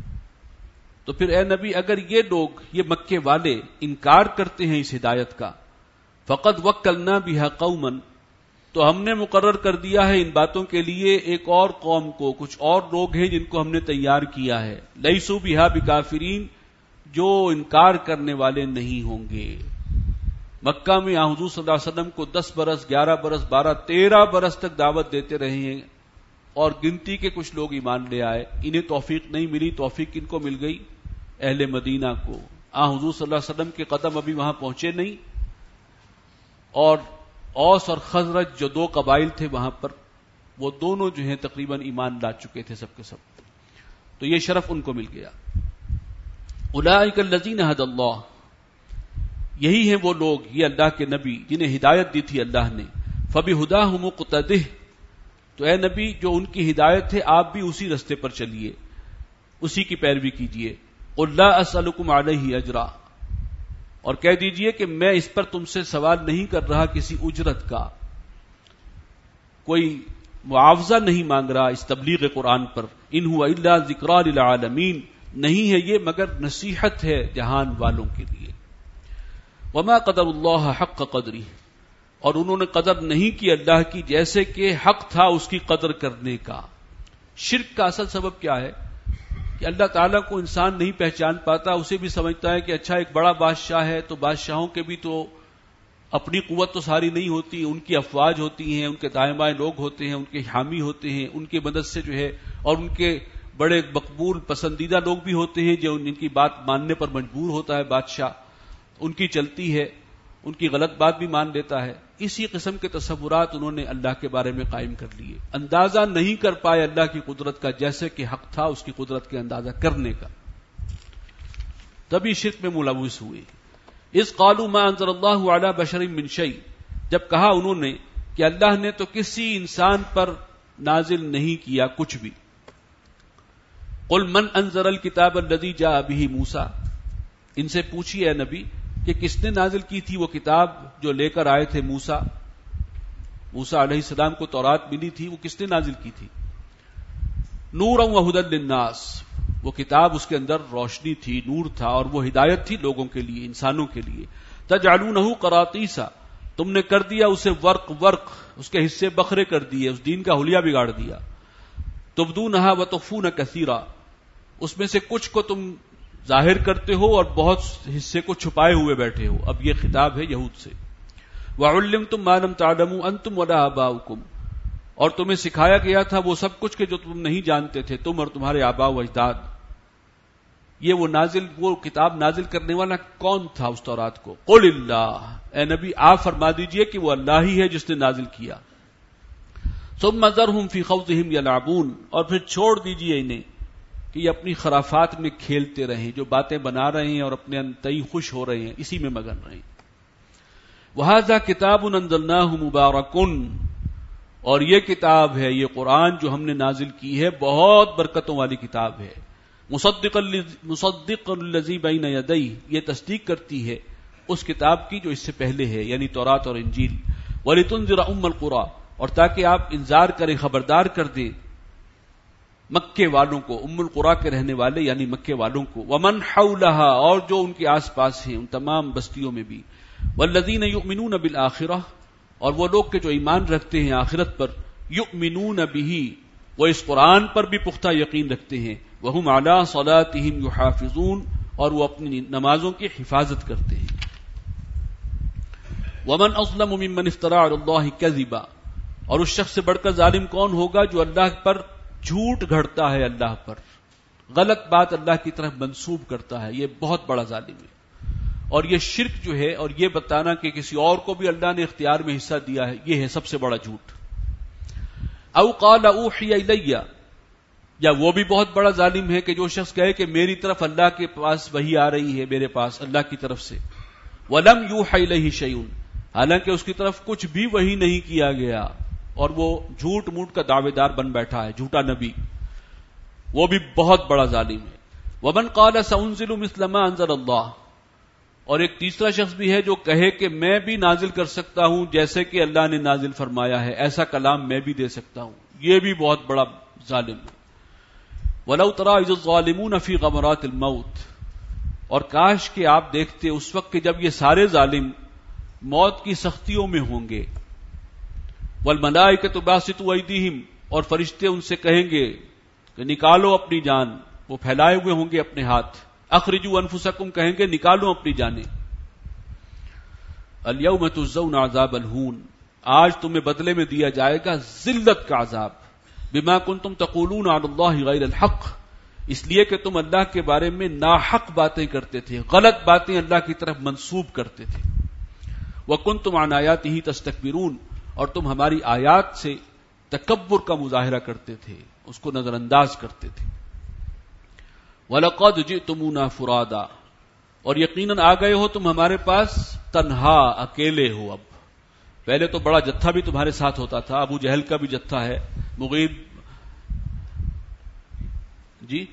تو پھر اے نبی اگر یہ لوگ، یہ مکے والے انکار کرتے ہیں اس ہدایت کا، فَقَدْ وَكَّلْنَا بِهَا قَوْمًا، تو ہم نے مقرر کر دیا ہے ان باتوں کے لیے ایک اور قوم کو، کچھ اور لوگ ہیں جن کو ہم نے تیار کیا ہے، لَيْسُوا بِهَا بِكَافِرِينَ، جو انکار کرنے والے نہیں ہوں گے۔ مکہ میں آن حضور صلی اللہ علیہ وسلم کو دس برس، گیارہ برس، بارہ، تیرہ برس تک دعوت دیتے رہے ہیں، اور گنتی کے کچھ لوگ ایمان لے آئے، انہیں توفیق نہیں ملی۔ توفیق کن کو مل گئی؟ اہل مدینہ کو۔ آن حضور صلی اللہ علیہ وسلم کے قدم ابھی وہاں پہنچے نہیں، اور اوس اور خزرج جو دو قبائل تھے وہاں پر، وہ دونوں جو ہیں تقریباً ایمان لا چکے تھے سب کے سب، تو یہ شرف ان کو مل گیا۔ اولئک الذین ھدی اللہ، یہی ہیں وہ لوگ، یہ اللہ کے نبی جنہیں ہدایت دی تھی اللہ نے۔ فبہداہ مقتدہ، تو اے نبی جو ان کی ہدایت ہے آپ بھی اسی رستے پر چلیے، اسی کی پیروی کیجیے۔ قل لا اسألکم علیہ اجرا، اور کہہ دیجئے کہ میں اس پر تم سے سوال نہیں کر رہا کسی اجرت کا، کوئی معاوضہ نہیں مانگ رہا اس تبلیغ قرآن پر۔ ان هو الا ذکریٰ للعالمین، نہیں ہے یہ مگر نصیحت ہے جہان والوں کے لیے۔ وما قدر اللہ حق قدری، اور انہوں نے قدر نہیں کی اللہ کی جیسے کہ حق تھا اس کی قدر کرنے کا۔ شرک کا اصل سبب کیا ہے کہ اللہ تعالیٰ کو انسان نہیں پہچان پاتا، اسے بھی سمجھتا ہے کہ اچھا ایک بڑا بادشاہ ہے، تو بادشاہوں کے بھی تو اپنی قوت تو ساری نہیں ہوتی، ان کی افواج ہوتی ہیں، ان کے دائیں بائیں لوگ ہوتے ہیں، ان کے حامی ہوتے ہیں، ان کی مدد سے جو ہے، اور ان کے بڑے مقبول پسندیدہ لوگ بھی ہوتے ہیں جو ان کی بات ماننے پر مجبور ہوتا ہے بادشاہ، ان کی چلتی ہے، ان کی غلط بات بھی مان لیتا ہے۔ اسی قسم کے تصورات انہوں نے اللہ کے بارے میں قائم کر لیے، اندازہ نہیں کر پائے اللہ کی قدرت کا جیسے کہ حق تھا اس کی قدرت کے اندازہ کرنے کا، تبھی شرک میں ملوث ہوئے۔ اذ قالوا ما انزل اللہ علی بشر من شیء، جب کہا انہوں نے کہ اللہ نے تو کسی انسان پر نازل نہیں کیا کچھ بھی۔ قل من انزل الکتاب الذی جاء به موسیٰ، ان سے پوچھیے اے نبی کہ کس نے نازل کی تھی وہ کتاب جو لے کر آئے تھے موسیٰ موسیٰ علیہ السلام کو تورات ملی تھی، وہ کس نے نازل کی تھی؟ نورا وہدی للناس، وہ کتاب اس کے اندر روشنی تھی، نور تھا، اور وہ ہدایت تھی لوگوں کے لیے، انسانوں کے لیے۔ تجعلونہ قراطیسا، تم نے کر دیا اسے ورق ورق، اس کے حصے بکھرے کر دیے، اس دین کا حلیہ بگاڑ دیا۔ تبدونہا وتخفون کثیرا، اس میں سے کچھ کو تم ظاہر کرتے ہو اور بہت حصے کو چھپائے ہوئے بیٹھے ہو۔ اب یہ خطاب ہے یہود سے۔ وعلمتم ما لم تعلموا انتم ولا آباؤکم، اور تمہیں سکھایا گیا تھا وہ سب کچھ کہ جو تم نہیں جانتے تھے، تم اور تمہارے آباء و اجداد۔ یہ وہ نازل وہ کتاب نازل کرنے والا کون تھا اس تورات کو؟ قل اللہ، اے نبی آپ فرما دیجئے کہ وہ اللہ ہی ہے جس نے نازل کیا۔ ثم ذرهم فی خوضهم یلعبون، اور پھر چھوڑ دیجئے انہیں کہ یہ اپنی خرافات میں کھیلتے رہیں، جو باتیں بنا رہے ہیں اور اپنے انتئی خوش ہو رہے ہیں، اسی میں مگن رہیں۔ وَهَذَا كِتَابٌ أَنزَلْنَاهُ مُبَارَكٌ، اور یہ کتاب ہے، یہ قرآن جو ہم نے نازل کی ہے، بہت برکتوں والی کتاب ہے۔ مصدق الذی بین یدیہ، یہ تصدیق کرتی ہے اس کتاب کی جو اس سے پہلے ہے، یعنی تورات اور انجیل۔ وَلِتُنذِرَ أُمَّ الْقُرَىٰ، اور تاکہ آپ انذار کریں، خبردار کر دیں مکے والوں کو، ام القریٰ کے رہنے والے یعنی مکے والوں کو۔ وَمَنْ حَوْلَهَا، اور جو ان کے آس پاس ہیں، ان تمام بستیوں میں بھی۔ وَالَّذِينَ يُؤْمِنُونَ بِالْآخِرَةِ، اور وہ لوگ کہ جو ایمان رکھتے ہیں آخرت پر۔ یؤمنون بِهِ، وہ اس قرآن پر بھی پختہ یقین رکھتے ہیں۔ وَهُمْ عَلَىٰ صَلَاتِهِمْ يُحَافِظُونَ، اور وہ اپنی نمازوں کی حفاظت کرتے ہیں۔ وَمَنْ أَظْلَمُ مِمَّنِ افْتَرَىٰ عَلَى اللَّهِ كَذِبًا، اور اس شخص سے بڑھ کر ظالم کون ہوگا جو اللہ پر جھوٹ گھڑتا ہے، اللہ پر غلط بات اللہ کی طرف منسوب کرتا ہے، یہ بہت بڑا ظالم ہے۔ اور یہ شرک جو ہے، اور یہ بتانا کہ کسی اور کو بھی اللہ نے اختیار میں حصہ دیا ہے، یہ ہے سب سے بڑا جھوٹ۔ او قال اوحی الی، یا وہ بھی بہت بڑا ظالم ہے کہ جو شخص کہے کہ میری طرف اللہ کے پاس وحی آ رہی ہے، میرے پاس اللہ کی طرف سے۔ ولم یوحی الیہ شیء، حالانکہ اس کی طرف کچھ بھی وحی نہیں کیا گیا، اور وہ جھوٹ موٹ کا دعوے دار بن بیٹھا ہے، جھوٹا نبی، وہ بھی بہت بڑا ظالم ہے۔ ومن قال سأنزل مثل ما انزل اللہ، اور ایک تیسرا شخص بھی ہے جو کہے کہ میں بھی نازل کر سکتا ہوں جیسے کہ اللہ نے نازل فرمایا ہے، ایسا کلام میں بھی دے سکتا ہوں، یہ بھی بہت بڑا ظالم ہے۔ وَلَوْ تَرَىٰ إِذِ الظَّالِمُونَ فِي غَمَرَاتِ الْمَوْتِ، اور کاش کہ آپ دیکھتے اس وقت کہ جب یہ سارے ظالم موت کی سختیوں میں ہوں گے۔ وَالْمَلَائِكَةُ بَاسِطُو أَيْدِيهِمْ، اور فرشتے ان سے کہیں گے کہ نکالو اپنی جان، وہ پھیلائے ہوئے ہوں گے اپنے ہاتھ۔ اخرجوا انفسکم، کہیں گے نکالو اپنی جانیں۔ الیوم تجزون عذاب الہون، آج تمہیں بدلے میں دیا جائے گا ذلت کا عذاب۔ بما کنتم تقولون علی اللہ غیر الحق، اس لیے کہ تم اللہ کے بارے میں ناحق باتیں کرتے تھے، غلط باتیں اللہ کی طرف منسوب کرتے تھے۔ وکنتم عن آیاتہ تستکبرون، اور تم ہماری آیات سے تکبر کا مظاہرہ کرتے تھے، اس کو نظر انداز کرتے تھے۔ وَلَقَدْ جِئْتُمُونَا فُرَادًا، اور یقیناً آ گئے ہو تم ہمارے پاس تنہا، اکیلے ہو۔ اب پہلے تو بڑا جتھا بھی تمہارے ساتھ ہوتا تھا، ابو جہل کا بھی جتھا ہے، مغیر جی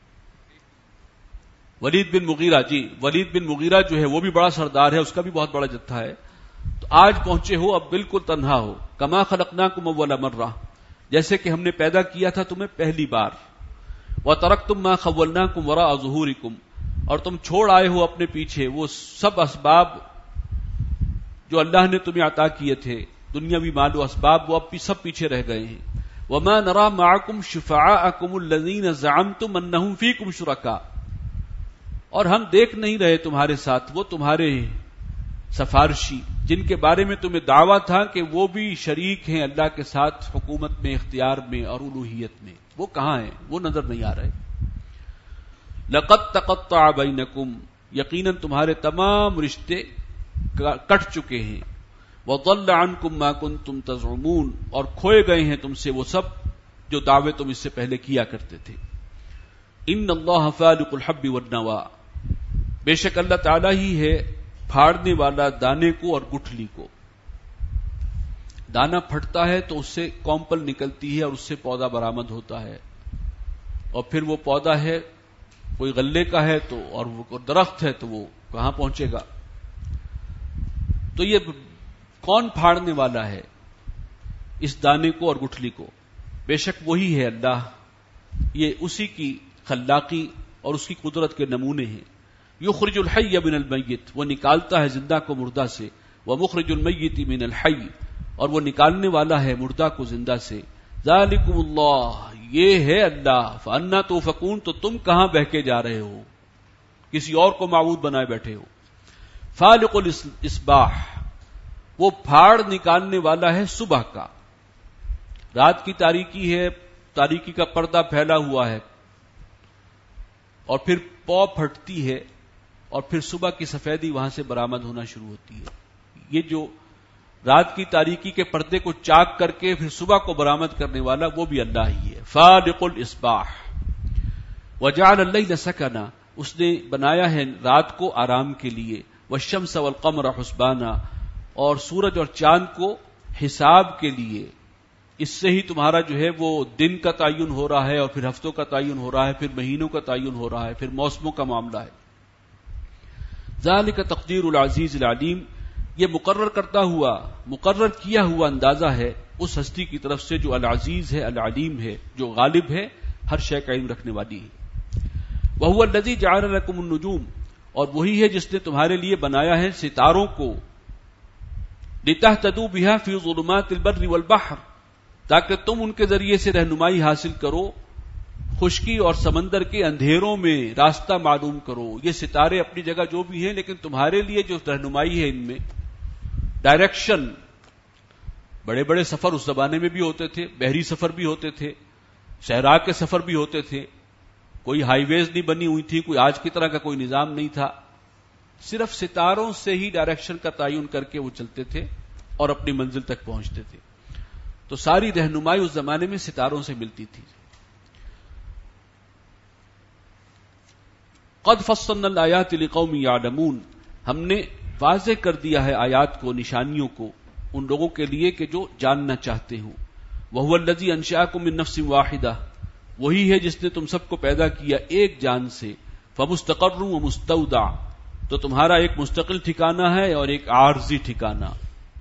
ولید بن مغیرہ، جی ولید بن مغیرہ جو ہے وہ بھی بڑا سردار ہے، اس کا بھی بہت بڑا جتھا ہے۔ تو آج پہنچے ہو، اب بالکل تنہا ہو۔ کما خلقناکم اول مرہ، جیسے کہ ہم نے پیدا کیا تھا تمہیں پہلی بار۔ وَتَرَكْتُمْ مَا خَوَّلْنَاكُمْ وَرَاءَ ظُهُورِكُمْ، اور تم چھوڑ آئے ہو اپنے پیچھے وہ سب اسباب جو اللہ نے تمہیں عطا کیے تھے، دنیاوی مال و اسباب، وہ اب بھی سب پیچھے رہ گئے ہیں۔ وَمَا نَرَىٰ مَعَكُمْ شُفَعَاءَكُمُ الَّذِينَ زَعَمْتُمْ أَنَّهُمْ فِيكُمْ شُرَكَاءُ، اور ہم دیکھ نہیں رہے تمہارے ساتھ وہ تمہارے سفارشی جن کے بارے میں تمہیں دعویٰ تھا کہ وہ بھی شریک ہیں اللہ کے ساتھ حکومت میں، اختیار میں اور الوہیت میں، وہ کہاں ہیں؟ وہ نظر نہیں آ رہے۔ لَقَدْ تَقَطَّعَ بَيْنَكُمْ، یقیناً تمہارے تمام رشتے کٹ چکے ہیں۔ وَضَلَّ عَنْكُمْ مَا كُنْتُمْ تَزْعُمُونَ، اور کھوئے گئے ہیں تم سے وہ سب جو دعوے تم اس سے پہلے کیا کرتے تھے۔ إِنَّ اللَّهَ فَالِقُ الْحَبِّ وَالنَّوَىٰ، بے شک اللہ تعالیٰ ہی ہے پھاڑنے والا دانے کو اور گٹھلی کو۔ دانا پھٹتا ہے تو اس سے کونپل نکلتی ہے اور اس سے پودا برآمد ہوتا ہے، اور پھر وہ پودا ہے کوئی غلے کا ہے تو، اور وہ درخت ہے تو وہ کہاں پہنچے گا۔ تو یہ کون پھاڑنے والا ہے اس دانے کو اور گٹھلی کو؟ بے شک وہی ہے اللہ. یہ اسی کی خلاقی اور اس کی قدرت کے نمونے ہیں. یخرج الحی من المیت، وہ نکالتا ہے زندہ کو مردہ سے. ومخرج المیت من الحی، اور وہ نکالنے والا ہے مردہ کو زندہ سے. ذالکم اللہ، یہ ہے اللہ. فانا توفکون، تو تم کہاں بہکے جا رہے ہو، کسی اور کو معبود بنائے بیٹھے ہو. فالق الاصباح، وہ پھاڑ نکالنے والا ہے صبح کا. رات کی تاریکی ہے، تاریکی کا پردہ پھیلا ہوا ہے، اور پھر پو پھٹتی ہے، اور پھر صبح کی سفیدی وہاں سے برآمد ہونا شروع ہوتی ہے. یہ جو رات کی تاریکی کے پردے کو چاک کر کے پھر صبح کو برآمد کرنے والا، وہ بھی اللہ ہی ہے. فالق الاصباح. وجعل اللیل سکنا، اس نے بنایا ہے رات کو آرام کے لیے. والشمس والقمر حسبانا، اور سورج اور چاند کو حساب کے لیے. اس سے ہی تمہارا جو ہے وہ دن کا تعین ہو رہا ہے، اور پھر ہفتوں کا تعین ہو رہا ہے، پھر مہینوں کا تعین ہو رہا ہے، پھر موسموں کا معاملہ ہے. ذالک تقدیر العزیز العلیم، یہ مقرر کرتا ہوا، مقرر کیا ہوا اندازہ ہے اس ہستی کی طرف سے جو العزیز ہے، العلیم ہے، جو غالب ہے، ہر شے کا علم رکھنے والی ہے. وَهُوَ الَّذِي جَعَلَ لَكُمُ النُّجُومَ، اور وہی ہے جس نے تمہارے لیے بنایا ہے ستاروں کو. لِتَهْتَدُوا بِهَا فِي ظُلُمَاتِ الْبَرِّ وَالْبَحْرِ، تاکہ تم ان کے ذریعے سے رہنمائی حاصل کرو، خشکی اور سمندر کے اندھیروں میں راستہ معلوم کرو. یہ ستارے اپنی جگہ جو بھی ہیں، لیکن تمہارے لیے جو رہنمائی ہے ان میں ڈائریکشن. بڑے بڑے سفر اس زمانے میں بھی ہوتے تھے، بحری سفر بھی ہوتے تھے، صحرا کے سفر بھی ہوتے تھے. کوئی ہائی ویز نہیں بنی ہوئی تھی، کوئی آج کی طرح کا کوئی نظام نہیں تھا. صرف ستاروں سے ہی ڈائریکشن کا تعین کر کے وہ چلتے تھے اور اپنی منزل تک پہنچتے تھے. تو ساری رہنمائی اس زمانے میں ستاروں سے ملتی تھی. قد فصلنا الآیات لقوم یعلمون، ہم نے واضح کر دیا ہے آیات کو، نشانیوں کو، ان لوگوں کے لیے کہ جو جاننا چاہتے ہوں. وَهُوَ الَّذِي أَنشَأَكُم مِّن نَّفْسٍ وَاحِدَةٍ، وہی ہے جس نے تم سب کو پیدا کیا ایک جان سے. فَمُسْتَقَرٌّ وَمُسْتَوْدَعٌ، تو تمہارا ایک مستقل ٹھکانہ ہے اور ایک عارضی ٹھکانہ.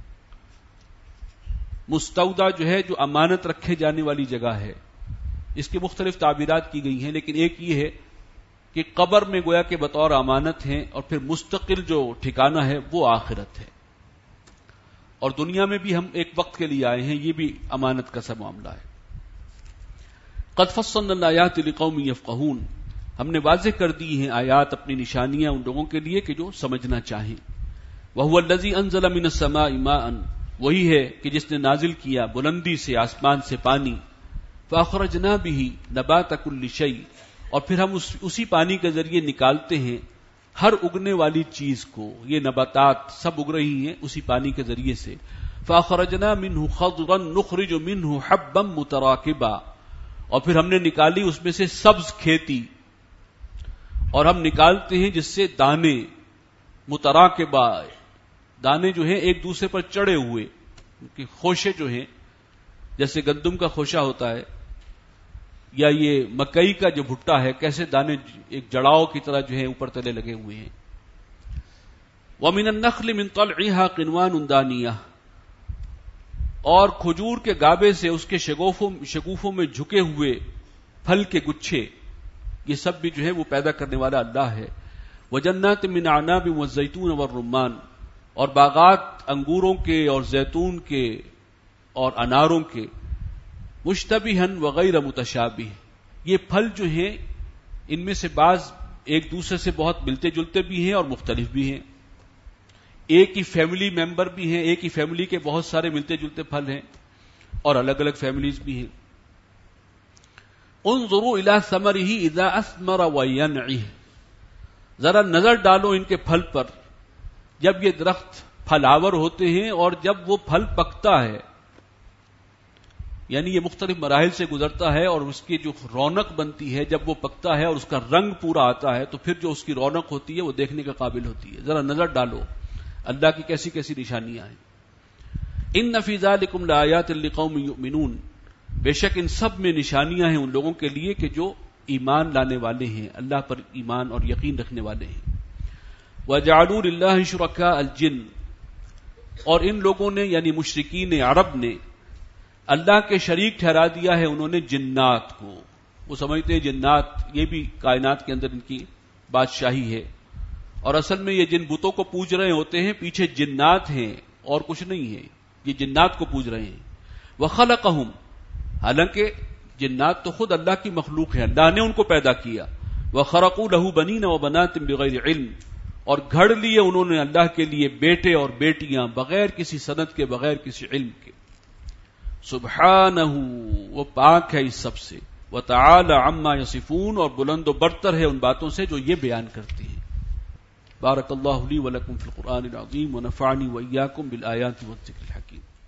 مستودع جو ہے جو امانت رکھے جانے والی جگہ ہے، اس کی مختلف تعبیرات کی گئی ہیں، لیکن ایک یہ ہے کہ قبر میں گویا کہ بطور امانت ہیں، اور پھر مستقل جو ٹھکانہ ہے وہ آخرت ہے. اور دنیا میں بھی ہم ایک وقت کے لیے آئے ہیں، یہ بھی امانت کا سا معاملہ ہے. قد فصلنا الآیات لقوم یفقہون، ہم نے واضح کر دی ہیں آیات، اپنی نشانیاں ان لوگوں کے لیے کہ جو سمجھنا چاہیں. وَهُوَ الَّذِي أَنزَلَ مِنَ السَّمَاءِ مَاءً، وہی ہے کہ جس نے نازل کیا بلندی سے آسمان سے پانی. فَأَخْرَجْنَا بِهِ نَبَاتَ كُلِّ شَيْءٍ، اور پھر ہم اس اسی پانی کے ذریعے نکالتے ہیں ہر اگنے والی چیز کو. یہ نباتات سب اگ رہی ہیں اسی پانی کے ذریعے سے. فَأَخْرَجْنَا مِنْهُ خَضْرًا نُخْرِجُ مِنْهُ حَبًّا مُتَرَاكِبًا، اور پھر ہم نے نکالی اس میں سے سبز کھیتی، اور ہم نکالتے ہیں جس سے دانے. متراکبہ، دانے جو ہیں ایک دوسرے پر چڑھے ہوئے، کہ خوشے جو ہیں جیسے گندم کا خوشہ ہوتا ہے، یا یہ مکئی کا جو بھٹا ہے، کیسے دانے ایک جڑاؤ کی طرح جو ہے اوپر تلے لگے ہوئے ہیں. وَمِنَ النَّخْلِ مِنْ طَلْعِهَا قِنْوَانٌ دَانِيَةٌ، اور کھجور کے گابے سے اس کے شگوفوں شگوفوں میں جھکے ہوئے پھل کے گچھے. یہ سب بھی جو ہے وہ پیدا کرنے والا اللہ ہے. وَجَنَّاتٍ مِّنْ أَعْنَابٍ وَالزَّيْتُونَ وَالرُّمَّانِ، اور باغات انگوروں کے اور زیتون کے اور اناروں کے. مشتبہن وغیر متشابہ، یہ پھل جو ہیں ان میں سے بعض ایک دوسرے سے بہت ملتے جلتے بھی ہیں اور مختلف بھی ہیں. ایک ہی فیملی ممبر بھی ہیں، ایک ہی فیملی کے بہت سارے ملتے جلتے پھل ہیں، اور الگ الگ فیملیز بھی ہیں. انظروا الی ثمرہ اذا اثمر وینعہ، ذرا نظر ڈالو ان کے پھل پر جب یہ درخت پھلاور ہوتے ہیں اور جب وہ پھل پکتا ہے. یعنی یہ مختلف مراحل سے گزرتا ہے، اور اس کی جو رونق بنتی ہے جب وہ پکتا ہے اور اس کا رنگ پورا آتا ہے، تو پھر جو اس کی رونق ہوتی ہے وہ دیکھنے کے قابل ہوتی ہے. ذرا نظر ڈالو اللہ کی کیسی کیسی نشانیاں ہیں. ان فی ذالکم لآیات لقوم یؤمنون، بے شک ان سب میں نشانیاں ہیں ان لوگوں کے لیے کہ جو ایمان لانے والے ہیں، اللہ پر ایمان اور یقین رکھنے والے ہیں. وَجَعَلُوا لِلَّهِ شُرَكَاءَ الْجِنِّ، اور ان لوگوں نے یعنی مشرکین عرب نے اللہ کے شریک ٹھہرا دیا ہے انہوں نے جنات کو. وہ سمجھتے ہیں جنات یہ بھی کائنات کے اندر ان کی بادشاہی ہے، اور اصل میں یہ جن بتوں کو پوج رہے ہوتے ہیں پیچھے جنات ہیں اور کچھ نہیں ہے، یہ جنات کو پوج رہے ہیں. وَخَلَقَهُمْ، حالانکہ جنات تو خود اللہ کی مخلوق ہے، اللہ نے ان کو پیدا کیا. وَخَرَقُوا لَهُ بَنِينَ وَبَنَاتٍ بِغَيْرِ عِلْمٍ، اور گھڑ لیے انہوں نے اللہ کے لیے بیٹے اور بیٹیاں بغیر کسی سند کے، بغیر کسی علم کے. سبحانہ، وہ پاک ہے اس سب سے. وتعالى عما يصفون، اور بلند و برتر ہے ان باتوں سے جو یہ بیان کرتے ہیں. بارک اللہ لی ولکم فی القرآن العظیم ونفعنی وإیاکم بالآیات والذکر الحکیم.